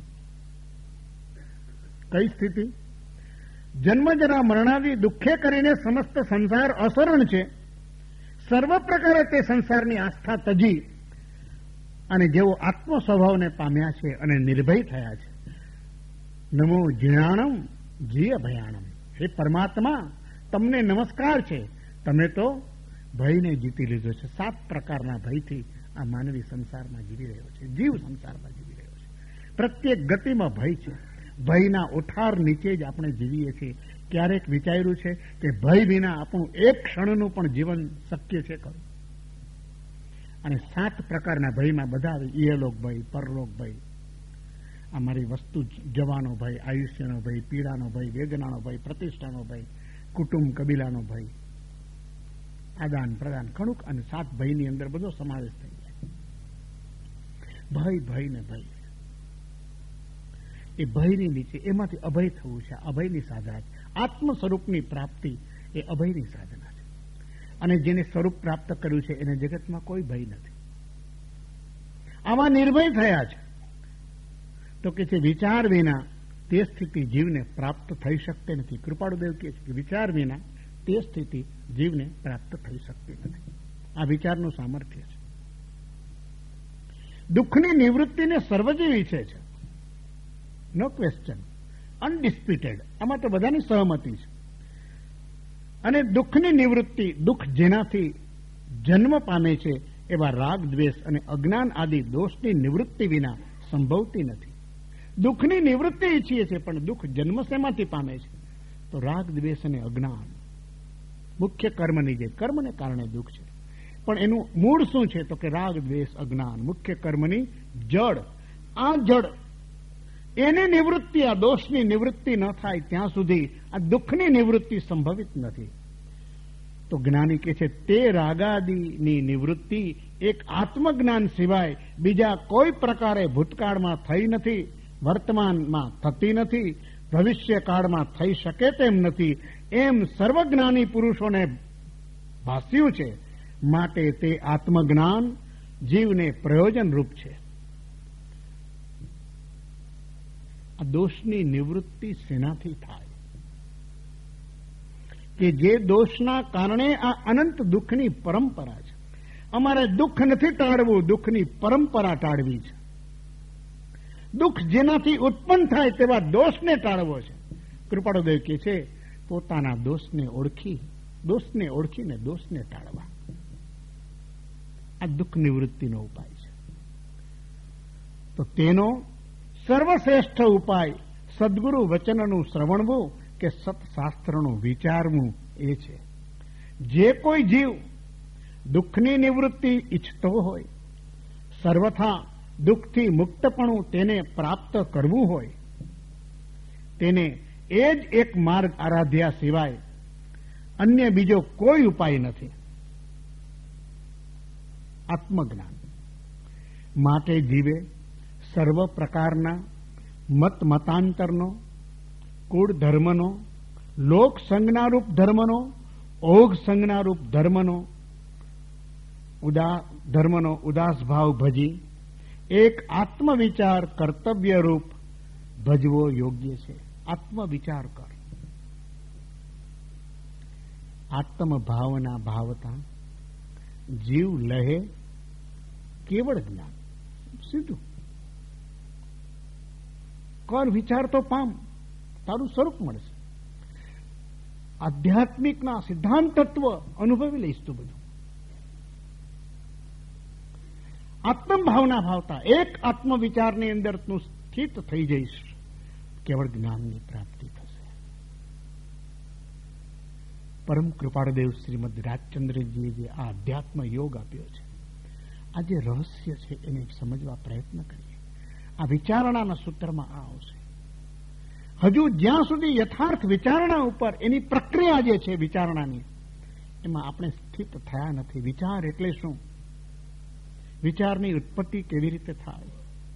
કઈ સ્થિતિ? જન્મ જરા મરણાદી દુઃખે કરીને સમસ્ત સંસાર અસરણ છે. સર્વ પ્રકારે તે સંસારની આસ્થા તજી અને જેઓ આત્મ સ્વભાવને પામ્યા છે અને નિર્ભય થયા છે. નમો જીણાણમ જીય ભયાણમ. હે પરમાત્મા, તમને નમસ્કાર છે. તમે તો ભયને જીતી લીધો છે. 7 પ્રકારના ભયથી આ માનવી સંસારમાં જીવી રહ્યો છે, જીવ સંસારમાં જીવી રહ્યો છે. પ્રત્યેક ગતિમાં ભય છે. ભયના ઉઠાર નીચે જ આપણે જીવીએ છીએ. ક્યારેક વિચાર્યું છે કે ભય વિના આપણું એક ક્ષણનું પણ જીવન શક્ય છે ખરું? અને 7 પ્રકારના ભયમાં બધા આવે. ઇહલોક ભય, પરલોક ભય, અમારી વસ્તુ જવાનો ભય, આયુષ્યનો ભય, પીડાનો ભય, વેદનાનો ભય, પ્રતિષ્ઠાનો ભય, કુટુંબ કબીલાનો ભય, આદાન પ્રદાન, ઘણું. અને 7 ભયની અંદર બધો સમાવેશ થઈ જાય. ભય, ભય ને ભય. એ ભયની નીચે એમાંથી અભય થવું છે. અભયની સાધના છે. આત્મ સ્વરૂપની પ્રાપ્તિ એ અભયની સાધના છે. અને જેને સ્વરૂપ પ્રાપ્ત કર્યું છે એને જગતમાં કોઈ ભય નથી. આમાં નિર્ભય થયા છે. તો કે છે વિચાર વિના તે સ્થિતિ જીવને પ્રાપ્ત થઈ શકતી નથી. કૃપાળુદેવ કહે છે કે વિચાર વિના તે સ્થિતિ જીવને પ્રાપ્ત થઈ શકતી નથી. આ વિચારનું સામર્થ્ય છે. દુઃખની નિવૃત્તિને સર્વજીવ ઈચ્છે છે. No question, undisputed. આમાં તો બધાની સહમતિ છે. અને દુઃખની નિવૃત્તિ, દુઃખ જેનાથી જન્મ પામે છે એવા રાગ, દ્વેષ અને અજ્ઞાન આદિ દોષની નિવૃત્તિ વિના સંભવતી નથી. દુઃખની નિવૃત્તિ ઈચ્છીએ છીએ, પણ દુઃખ જન્મ શેમાંથી પામે છે? તો રાગ, દ્વેષ અને અજ્ઞાન. મુખ્ય કર્મની જે કર્મને કારણે દુઃખ છે, પણ એનું મૂળ શું છે? તો કે રાગ, દ્વેષ, અજ્ઞાન. મુખ્ય કર્મની જડ. આ જડ એની નિવૃત્તિ, આ દોષની નિવૃત્તિ ન થાય ત્યાં સુધી આ દુઃખની નિવૃત્તિ સંભવિત નથી. તો જ્ઞાની કહે છે તે રાગાદિની નિવૃત્તિ એક આત્મજ્ઞાન સિવાય બીજા કોઈ પ્રકારે ભૂતકાળમાં થઈ નથી, વર્તમાનમાં થતી નથી, ભવિષ્ય કાળમાં થઈ શકે તેમ નથી, એમ સર્વજ્ઞાની પુરુષોને ભાસ્યું છે. માટે તે આત્મજ્ઞાન જીવને પ્રયોજનરૂપ છે. આ દોષની નિવૃત્તિ શેનાથી થાય? કે જે દોષના કારણે આ અનંત દુઃખની પરંપરા છે. અમારે દુઃખ નથી ટાળવું, દુઃખની પરંપરા ટાળવી છે. દુઃખ જેનાથી ઉત્પન્ન થાય તેવા દોષને ટાળવો છે. કૃપાળુદેવ કહે છે પોતાના દોષને ઓળખીને દોષને ટાળવા. આ દુઃખ નિવૃત્તિનો ઉપાય છે. તો તેનો સર્વશ્રેષ્ઠ ઉપાય સદગુરુ વચનનું શ્રવણવું કે સત્શાસ્ત્રનું વિચારવું એ છે. જે કોઈ જીવ દુઃખની નિવૃત્તિ ઈચ્છતો હોય, સર્વથા દુઃખથી મુક્તપણું તેને પ્રાપ્ત કરવું હોય, તેને એ જ એક માર્ગ આરાધ્યા સિવાય અન્ય બીજો કોઈ ઉપાય નથી. આત્મજ્ઞાન માટે જીવે સર્વ પ્રકારના મતાંતરનો, કુળ ધર્મનો, લોક સંજ્ઞારૂપ ધર્મનો, ઓઘ સંજ્ઞારૂપ ધર્મનો ઉદાસ ભાવ ભજી એક આત્મવિચાર કર્તવ્યરૂપ ભજવો યોગ્ય છે. આત્મવિચાર કર. આત્મભાવના ભાવતા જીવ લહે કેવળ જ્ઞાન. સીધું કર, વિચાર તો પામ, તારું સ્વરૂપ મળશે. આધ્યાત્મિકના સિદ્ધાંત તત્વ અનુભવી લઈશ તું બધું. આત્મભાવના ભાવતા એક આત્મવિચારની અંદર તું સ્થિત થઈ જઈશ, કેવળ જ્ઞાનની પ્રાપ્તિ થશે. પરમ કૃપાળદેવ શ્રીમદ રાજચંદ્રજીએ જે આ અધ્યાત્મ યોગ આપ્યો છે, આ જે રહસ્ય છે એને સમજવા પ્રયત્ન કરીએ. આ વિચારણાના સૂત્રમાં આ આવશે. હજુ જ્યાં સુધી યથાર્થ વિચારણા ઉપર એની પ્રક્રિયા જે છે વિચારણાની, એમાં આપણે સ્થિત થયા નથી. વિચાર એટલે શું? વિચારની ઉત્પત્તિ કેવી રીતે થાય?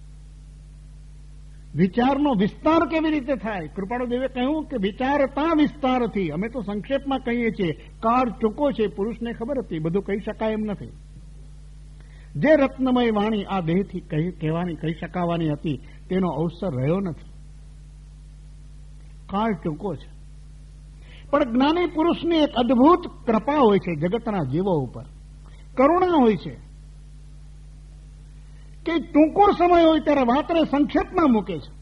વિચારનો વિસ્તાર કેવી રીતે થાય? કૃપાળુદેવે કહ્યું કે વિચારતા વિસ્તારથી. અમે તો સંક્ષેપમાં કહીએ છીએ, કાળ ચૂકો છે, પુરુષને ખબર હતી, બધું કહી શકાય એમ નથી. જે રત્નમય વાણી આ દેહથી કહી શકાવાની હતી તેનો અવસર રહ્યો નથી. કાળ ચૂકો છે. પણ જ્ઞાની પુરુષની એક અદભુત કૃપા હોય છે જગતના જીવો ઉપર, કરુણા હોય છે કે ટૂંકો સમય હોય ત્યારે વાતને સંક્ષેપમાં મૂકે છે.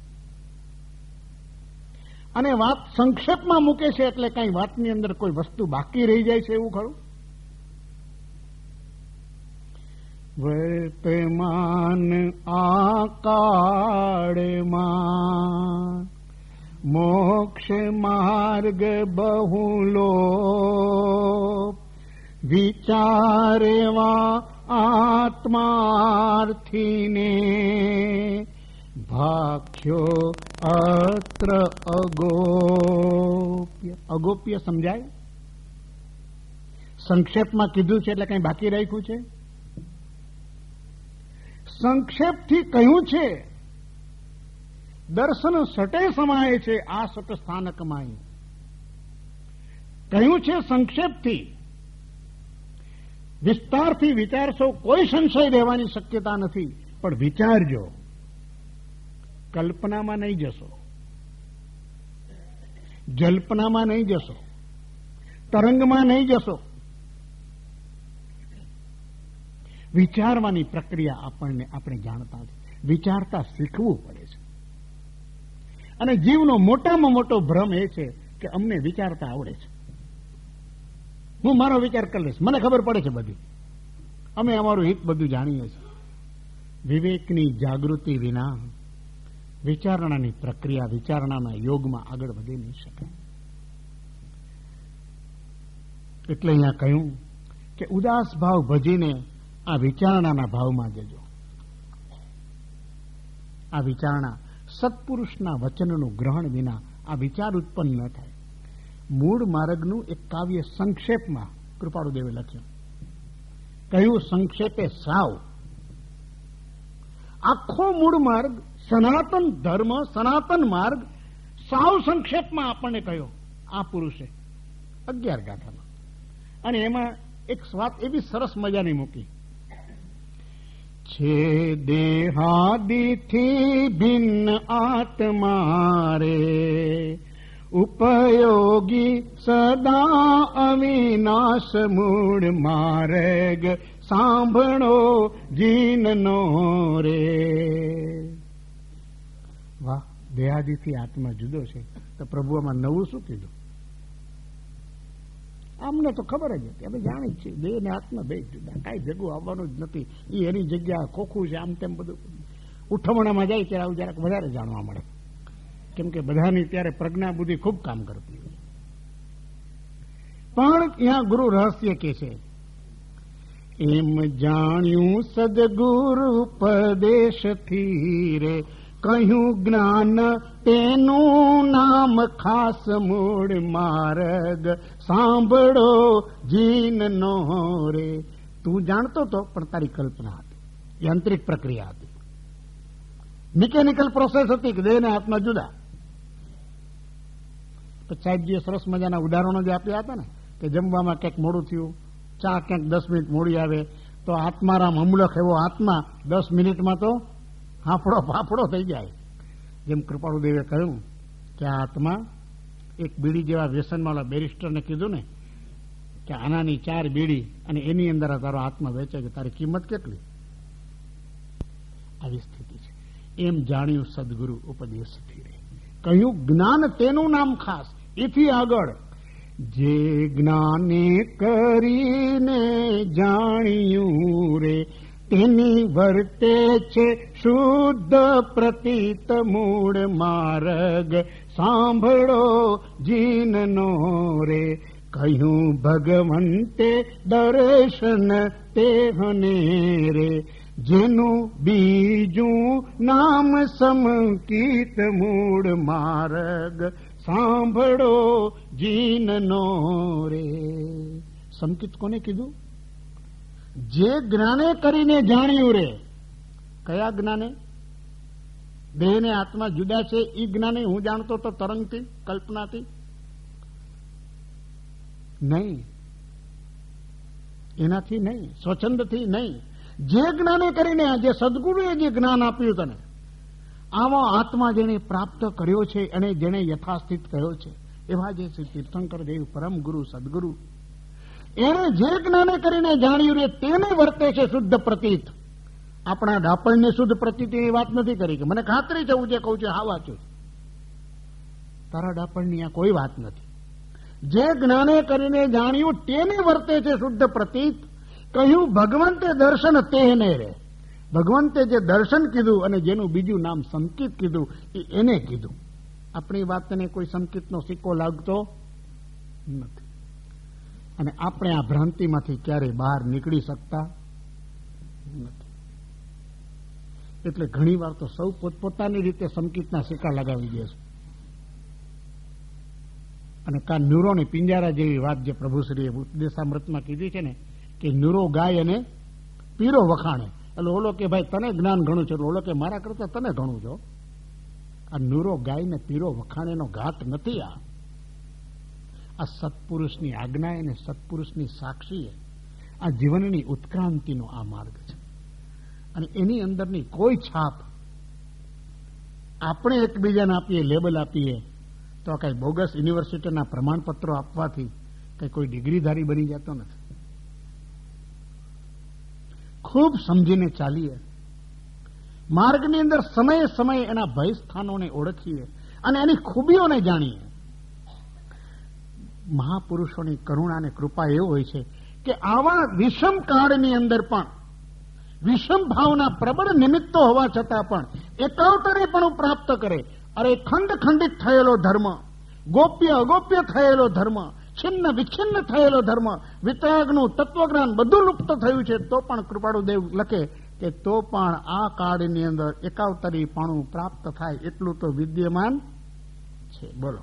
અને વાત સંક્ષેપમાં મૂકે છે એટલે કઈ વાતની અંદર કોઈ વસ્તુ બાકી રહી જાય છે એવું ખરું? વર્તમાન આકાળમાં મોક્ષ માર્ગ બહુલો વિચારવા આત્માર્થીને ભાખ્યો અત્ર અગોપ્ય. અગોપ્ય સમજાય? સંક્ષેપમાં કીધું છે એટલે કઈ બાકી રાખ્યું છે? સંક્ષેપથી કહ્યું છે દર્શન સટે સમાય છે આ સટ સ્થાનકમાં. કહ્યું છે સંક્ષેપથી. વિસ્તારથી વિચારશો કોઈ સંશય રહેવાની શક્યતા નથી. પણ વિચારજો, કલ્પનામાં નહીં જશો, જલ્પનામાં નહીં જશો, તરંગમાં નહીં જશો. વિચારવાની પ્રક્રિયા આપણે જાણતા નથી. વિચારતા શીખવું પડે છે. અને જીવનો મોટામાં મોટો ભ્રમ એ છે કે અમને વિચારતા આવડે છે. હું મારો વિચાર કરી લઈશ, મને ખબર પડે છે બધી, અમે અમારું હિત બધું જાણીએ છીએ. વિવેકની જાગૃતિ વિના વિચારણાની પ્રક્રિયા, વિચારણાના યોગમાં આગળ વધી નહીં શકાય. એટલે અહીંયા કહ્યું કે ઉદાસ ભાવ ભજીને આ વિચારણાના ભાવમાં જજો. આ વિચારણા સત્પુરુષના વચનનું ગ્રહણ વિના આ વિચાર ઉત્પન્ન ન થાય. મૂળ માર્ગનું એક કાવ્ય સંક્ષેપમાં કૃપાળુદેવે લખ્યું. કહ્યું સંક્ષેપે સાવ. આખો મૂળ માર્ગ, સનાતન ધર્મ, સનાતન માર્ગ સાવ સંક્ષેપમાં આપણને કહ્યો આ પુરુષે 11 ગાથામાં. અને એમાં એક વાત એવી સરસ મજાની મૂકી છે, દેહાદિથી ભિન્ન આત્મા રે ઉપયોગી સદા અવિનાશ મૂળ માર્ગ સાંભળો જીનનો રે. વાહ, દેહાદિથી આત્મા જુદો છે તો પ્રભુ આમાં નવું શું કીધું? અમને તો ખબર જ હતી, અમે જાણી છીએ દેહ ને આત્મા બે જુદા, કાંઈ ભેગું આવવાનું જ નથી. એ એની જગ્યા ખોખું છે, આમ તેમ બધું. ઉઠમણામાં જાય ત્યારે આવું જરાક વધારે જાણવા મળે, કેમ કે બધાની ત્યારે પ્રજ્ઞા બુદ્ધિ ખૂબ કામ કરતી હોય. પણ ત્યાં ગુરુ રહસ્ય કે છે, એમ જાણ્યું સદગુરુ ઉપદેશથી રે કહ્યું જ્ઞાન તેનું નામ ખાસ મૂળ માર્ગ સાંભળો જીનનો રે. તું જાણતો તો પણ તારી કલ્પના હતી, યાંત્રિક પ્રક્રિયા હતી, મિકેનિકલ પ્રોસેસ હતી કે દેહ ને આત્મા જુદા. સાહેબજીએ સરસ મજાના ઉદાહરણો જે આપ્યા હતા ને, કે જમવામાં ક્યાંક મોડું થયું, ચા ક્યાંક 10 મિનિટ મોડી આવે તો આત્મારામ અમુલક એવો આત્મા 10 મિનિટમાં તો હાફડો ફાફડો થઈ જાય. જેમ કૃપાળુદેવે કહ્યું કે આ આત્મા એક બીડી જેવા વ્યસનવાળા બેરિસ્ટરને કીધું ને કે આનાની 4 બીડી અને એની અંદર તારો આત્મા વેચે છે, તારી કિંમત કેટલી? આવી સ્થિતિ છે. એમ જાણ્યું સદગુરુ ઉપદેશથી રે કહ્યું જ્ઞાન તેનું નામ ખાસ. એથી આગળ જે જ્ઞાને કરીને જાણ્યું રે તેની વર્તે છે શુદ્ધ પ્રતીત મૂળ માર્ગ સાંભળો જીનનો રે કહ્યું ભગવંતે દર્શન તેહને રે જેનું બીજું નામ સમકીત મૂળ માર્ગ સાંભળો જીનનો રે. સમકિત કોને કીધું? જે જ્ઞાને કરીને જાણ્યું રે. કયા જ્ઞાને? દેહ ને આત્મા જુદા છે એ જ્ઞાને હું જાણતો તો તરંગથી, કલ્પનાથી નહીં, એનાથી નહીં, સ્વચ્છંદથી નહીં. જે જ્ઞાને કરીને, જે સદગુરુએ જે જ્ઞાન આપ્યું તને, આવો આત્મા જેને પ્રાપ્ત કર્યો છે અને જેને યથાસ્થિત કર્યો છે, એવા જે શ્રી તીર્થંકર દેવ પરમ ગુરુ સદગુરુ, એને જે જ્ઞાને કરીને જાણ્યું રે તેને વર્તે છે શુદ્ધ પ્રતીત. આપણા ડાપણને શુદ્ધ પ્રતીતની વાત નથી કરી કે મને ખાતરી છે હું જે કહું છું હા વાંચું. તારા ડાપણની આ કોઈ વાત નથી. જે જ્ઞાને કરીને જાણ્યું તેને વર્તે છે શુદ્ધ પ્રતીત. કહ્યું ભગવંતે દર્શન તેને રે. ભગવંતે જે દર્શન કીધું અને જેનું બીજું નામ સંકિત કીધું એને કીધું. આપણી વાતને કોઈ સંકિતનો સિક્કો લાગતો નથી અને આપણે આ ભ્રાંતિમાંથી ક્યારેય બહાર નીકળી શકતા નથી. એટલે ઘણી વાર તો સૌ પોતપોતાની રીતે સંકિતના સિક્કા લગાવી દે છે. અને કા ન્યુરોની પિંજારા જેવી વાત જે પ્રભુશ્રીએ ઉપદેશામૃતમાં કીધી છે ને કે ન્યુરો ગાય અને પીરો વખાણે. એટલે ઓલો કે ભાઈ તને જ્ઞાન ઘણું છે, ઓલો કે મારા કરતા તને ઘણું છો. આ ન્યુરો ગાય ને પીરો વખાણેનો ઘાટ નથી. આ સત્પુરુષની આજ્ઞા અને સત્પુરુષની સાક્ષી આ જીવનની ઉત્ક્રાંતિનો આ માર્ગ છે. અને એની અંદરની કોઈ છાપ આપણે એકબીજાને આપીએ, લેબલ આપીએ તો કઈ બોગસ યુનિવર્સિટીના પ્રમાણપત્રો આપવાથી કઈ કોઈ ડિગ્રીધારી બની જતો નથી. ખૂબ સમજીને ચાલીએ, માર્ગની અંદર સમયે સમયે એના ભય સ્થાનોને ઓળખીએ અને એની ખૂબીઓને જાણીએ. મહાપુરુષોની કરુણા અને કૃપા એવો હોય છે કે આવા વિષમ કાળની અંદર પણ, વિષમ ભાવના પ્રબળ નિમિત્તો હોવા છતાં પણ એકાવતરેપણું પ્રાપ્ત કરે. અરે ખંડ ખંડિત થયેલો ધર્મ, ગોપ્ય અગોપ્ય થયેલો ધર્મ, છિન્ન વિચ્છિન્ન થયેલો ધર્મ, વિતરાગનું તત્વજ્ઞાન બધું લુપ્ત થયું છે તો પણ કૃપાળુદેવ લખે કે તો પણ આ કાળની અંદર એકાવતરીપણું પ્રાપ્ત થાય એટલું તો વિદ્યમાન છે. બોલો,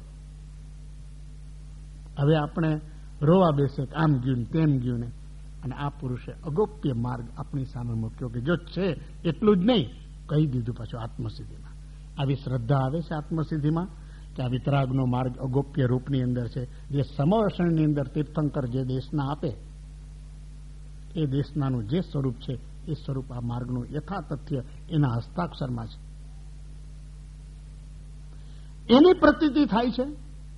હવે આપણે રોવા બેસે આમ ગયું તેમ ગયું ને, અને આ પુરુષે અગોપ્ય માર્ગ આપણી સામે મૂક્યો કે જો છે એટલું જ નહીં, કહી દીધું પાછું આત્મસિદ્ધિમાં. આવી શ્રદ્ધા આવે છે આત્મસિદ્ધિમાં કે આ વિતરાગનો માર્ગ અગોપ્ય રૂપની અંદર છે. જે સમવર્ષણની અંદર તીર્થંકર જે દેશના આપે એ દેશનાનું જે સ્વરૂપ છે એ સ્વરૂપ આ માર્ગનું યથા તથ્ય એના હસ્તાક્ષરમાં છે. એની પ્રતીતિ થાય છે.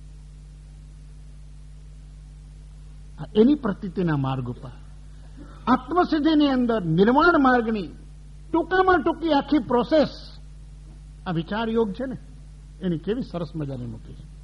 એની પ્રતીતિના માર્ગ ઉપર આત્મસિદ્ધિની અંદર નિર્વાણ માર્ગની ટૂંકામાં ટૂંકી આખી પ્રોસેસ આ વિચાર યોગ છે ને એની કેવી સરસ મજાની મૂકી છે.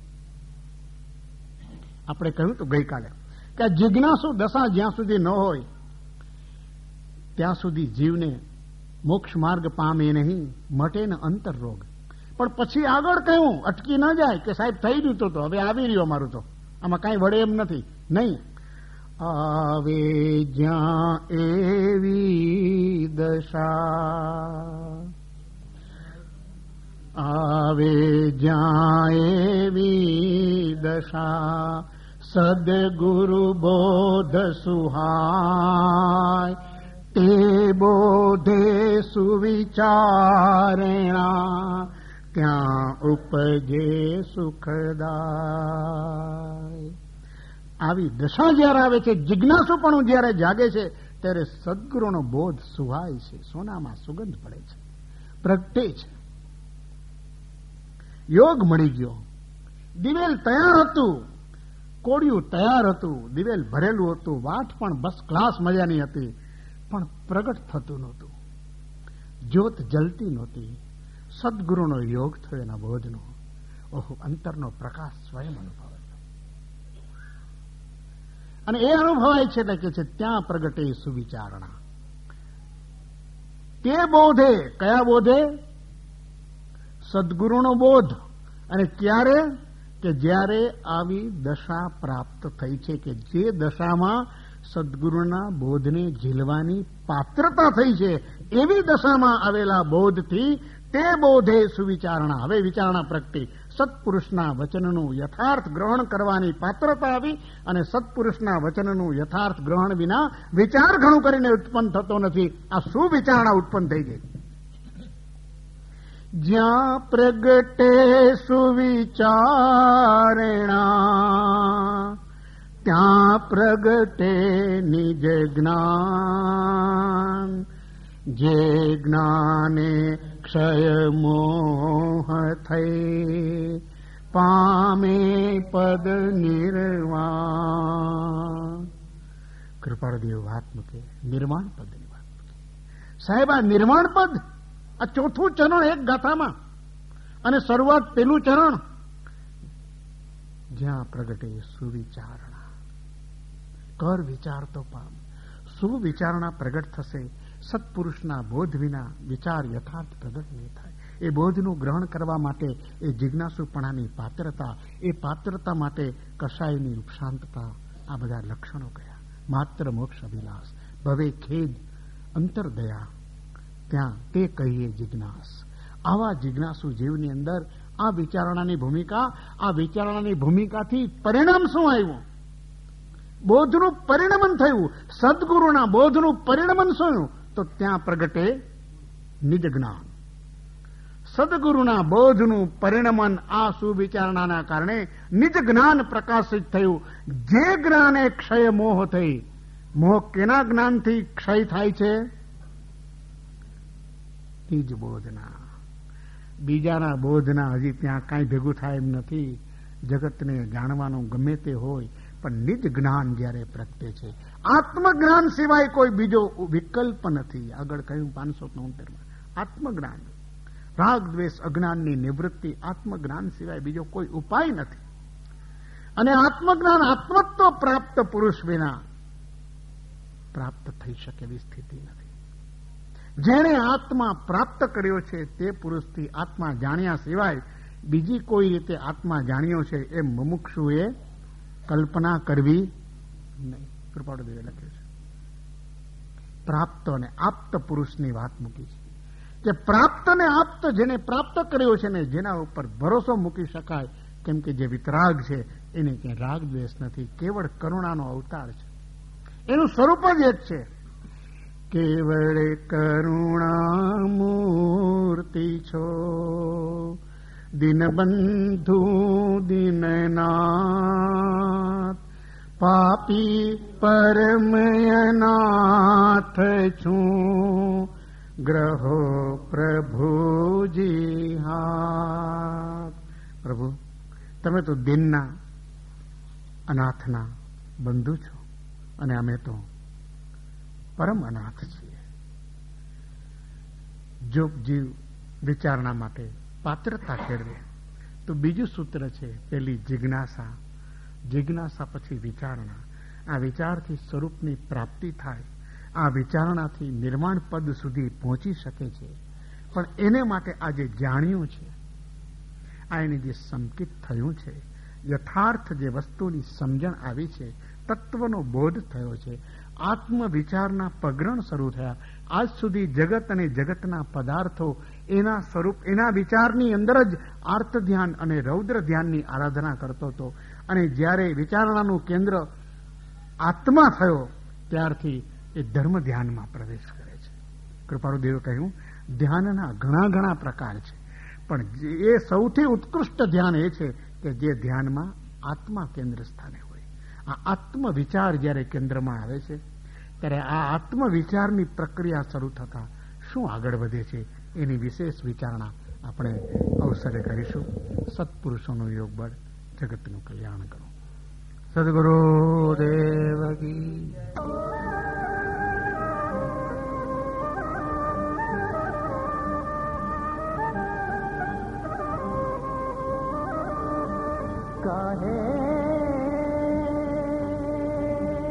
આપણે કહ્યું તો ગઈકાલે કે આ જિજ્ઞાસુ દશા જ્યાં સુધી ન હોય ત્યાં સુધી જીવને મોક્ષ માર્ગ પામે નહીં, મટે ને અંતર રોગ. પણ પછી આગળ કહ્યું અટકી ન જાય કે સાહેબ થઈ ગયું તો હવે આવી રહ્યો મારું, તો આમાં કાંઈ વડે એમ નથી. નહીં, આવે જ્યાં એવી દશા, આવે જ્યાં એવી દશા, સદગુરુ બોધ સુહાય, તે બોધે સુવિચારણા, ત્યાં ઉપજે સુખદાય. આવી દશા જ્યારે આવે છે, જિજ્ઞાસુપણું જ્યારે જાગે છે ત્યારે સદગુરુનો બોધ સુહાય છે, સોનામાં સુગંધ પડે છે, પ્રગટે છે. યોગ મળી ગયો. દિવેલ તૈયાર હતું, કોળિયું તૈયાર હતું, દિવેલ ભરેલું હતું, વાટ પણ બસ ક્લાસ મજાની હતી, પણ પ્રગટ થતું નહોતું, જ્યોત જલતી નહોતી. સદગુરુનો યોગ થયો એના બોધનો. ઓહો, અંતરનો પ્રકાશ સ્વયં અનુભવ. અને એ અનુભવાય છે એટલે કે છે ત્યાં પ્રગટે સુવિચારણા. તે બોધે, કયા બોધે? સદગુરુનો બોધ. અને ક્યારે? કે જ્યારે આવી દશા પ્રાપ્ત થઈ છે, કે જે દશામાં સદગુરુના બોધને ઝીલવાની પાત્રતા થઈ છે, એવી દશામાં આવેલા બોધથી તે બોધે સુવિચારણા. હવે વિચારણા પ્રગટી. સત્પુરુષના વચનનું યથાર્થ ગ્રહણ કરવાની પાત્રતા આવી, અને સત્પુરુષના વચનનું યથાર્થ ગ્રહણ વિના વિચાર ઘણું કરીને ઉત્પન્ન થતો નથી. આ સુવિચારણા ઉત્પન્ન થઈ ગઈ. જ્યાં પ્રગટે સુવિચારણા, ત્યાં પ્રગટે નિજ જ્ઞાન. જે જ્ઞાને ક્ષય મોહ થઈ, પામે પદ નિર્વાણ. કૃપાળદેવ વાત મૂકે, નિર્માણ પદની વાત મૂકે. સાહેબ, આ નિર્માણ પદ, આ ચોથું ચરણ એક ગાથામાં, અને શરૂઆત પેલું ચરણ. જ્યાં પ્રગટે સુવિચારણા, કર વિચાર તો પામ. સુવિચારણા પ્રગટ થશે. સત્પુરુષના બોધ વિના વિચાર યથાર્થ પ્રગટ નહીં થાય. એ બોધનું ગ્રહણ કરવા માટે એ જિજ્ઞાસુપણાની પાત્રતા, એ પાત્રતા માટે કશાયની ઉપશાંતતા, આ બધા લક્ષણો કયા? માત્ર મોક્ષ અભિલાષ, ભવે ખેદ, અંતરદયા, ત્યાં તે કહીએ જિજ્ઞાસ. આવા જિજ્ઞાસુ જીવની અંદર આ વિચારણાની ભૂમિકા, આ વિચારણાની ભૂમિકાથી પરિણામ શું આવ્યું? બોધનું પરિણમન થયું. સદગુરુના બોધનું પરિણમન શું? તો ત્યાં પ્રગટે નિજ જ્ઞાન. સદગુરુના બોધનું પરિણમન આ સુવિચારણાના કારણે નિજ જ્ઞાન પ્રકાશિત થયું. જે જ્ઞાને ક્ષય મોહ થઈ. મોહ કેના જ્ઞાનથી ક્ષય થાય છે? નિજ બોધના. બીજાના બોધના હજી ત્યાં કાંઈ ભેગું થાય એમ નથી. જગતને જાણવાનું ગમે તે હોય, પણ નિજ જ્ઞાન જ્યારે પ્રગટે છે, આત્મજ્ઞાન સિવાય કોઈ બીજો વિકલ્પ નથી. આગળ કહ્યું 573માં આત્મજ્ઞાન, રાગ દ્વેષ અજ્ઞાનની નિવૃત્તિ, આત્મજ્ઞાન સિવાય બીજો કોઈ ઉપાય નથી. અને આત્મજ્ઞાન, આત્મત્વ પ્રાપ્ત પુરુષ વિના પ્રાપ્ત થઈ શકે એવી સ્થિતિ નથી. જેણે આત્મા પ્રાપ્ત કર્યો છે તે પુરુષથી આત્મા જાણ્યા સિવાય બીજી કોઈ રીતે આત્મા જાણ્યો છે એમ મુમુક્ષુએ કલ્પના કરવી નહીં. કૃપાળુદેવે લખ્યું છે. પ્રાપ્ત અને આપ્ત પુરુષની વાત મૂકી છે કે પ્રાપ્ત ને આપ્ત, જેને પ્રાપ્ત કર્યો છે ને જેના ઉપર ભરોસો મૂકી શકાય, કેમ કે જે વિતરાગ છે એને ક્યાંય રાગ દ્વેષ નથી, કેવળ કરુણાનો અવતાર છે. એનું સ્વરૂપ જ એક છે. કેવળ કરુણા મૂર્તિ છો, દીનબંધુ દીનનાથ, પાપી પરમયનાથ છું, ગ્રહો પ્રભુજી હાથ. પ્રભુ, તમે તો દિનના અનાથના બંધુ છો, અને અમે તો પરમ અનાથ છીએ. જો જીવ વિચારણા માટે પાત્રતા કેળવે તો બીજું સૂત્ર છે, પેલી જિજ્ઞાસા. જિજ્ઞાસા પછી વિચારણા. આ વિચારથી સ્વરૂપની પ્રાપ્તિ થાય. આ વિચારણાથી નિર્માણ પદ સુધી પહોંચી શકે છે. પણ એને માટે આ જે જાણ્યું છે, આ એને જે સંકિત થયું છે, યથાર્થ જે વસ્તુની સમજણ આવી છે, તત્વનો બોધ થયો છે, આત્મવિચારના પગરણ શરૂ થયા. આજ સુધી જગત અને જગતના પદાર્થો એના સ્વરૂપ, એના વિચારની અંદર જ આર્ત ધ્યાન અને રૌદ્ર ધ્યાનની આરાધના કરતો હતો. અને જ્યારે વિચારણાનું કેન્દ્ર આત્મા થયો ત્યારથી એ ધર્મ ધ્યાનમાં પ્રવેશ કરે છે. કૃપાળુદેવે કહ્યું, ધ્યાનના ઘણા ઘણા પ્રકાર છે, પણ એ સૌથી ઉત્કૃષ્ટ ધ્યાન એ છે કે જે ધ્યાનમાં આત્મા કેન્દ્ર સ્થાને હોય. આ આત્મવિચાર જ્યારે કેન્દ્રમાં આવે છે ત્યારે આ આત્મવિચારની પ્રક્રિયા શરૂ થતા શું આગળ વધે છે એની વિશેષ વિચારણા આપણે અવસરે કરીશું. સત્પુરુષોનું યોગ બળ, જગતનું કલ્યાણ કરો. સદગુરુ દેવ કી. કાહે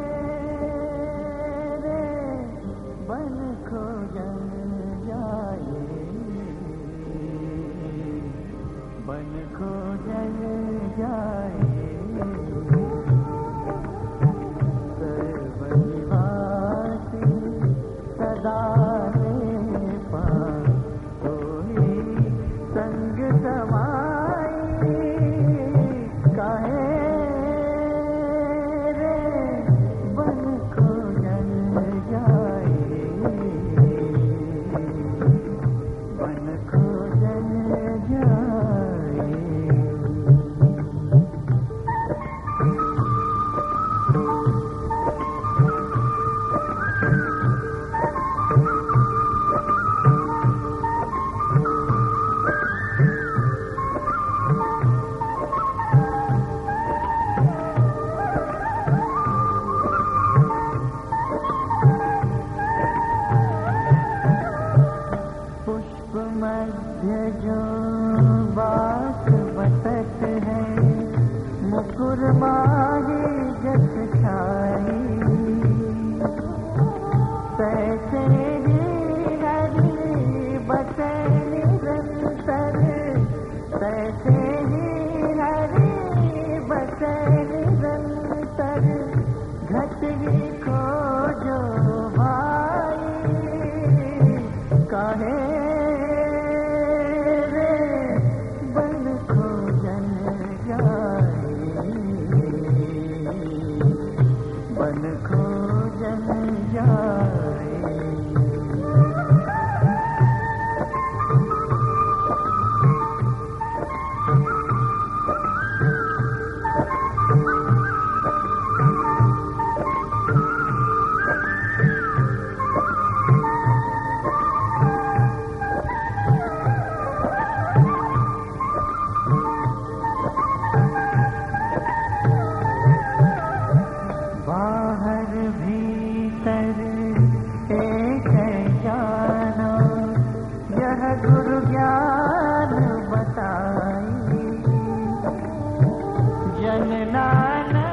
सुरमाही जस छाई तैसे ही हरि बसे निरंतर तैसे ही हरि बसे निरंतर घटगी को जो भाई कहे रे बन को जन जाए बन को जन जाए बाहर भीतर एक जानो यह गुरु ज्ञान बताई जन नानक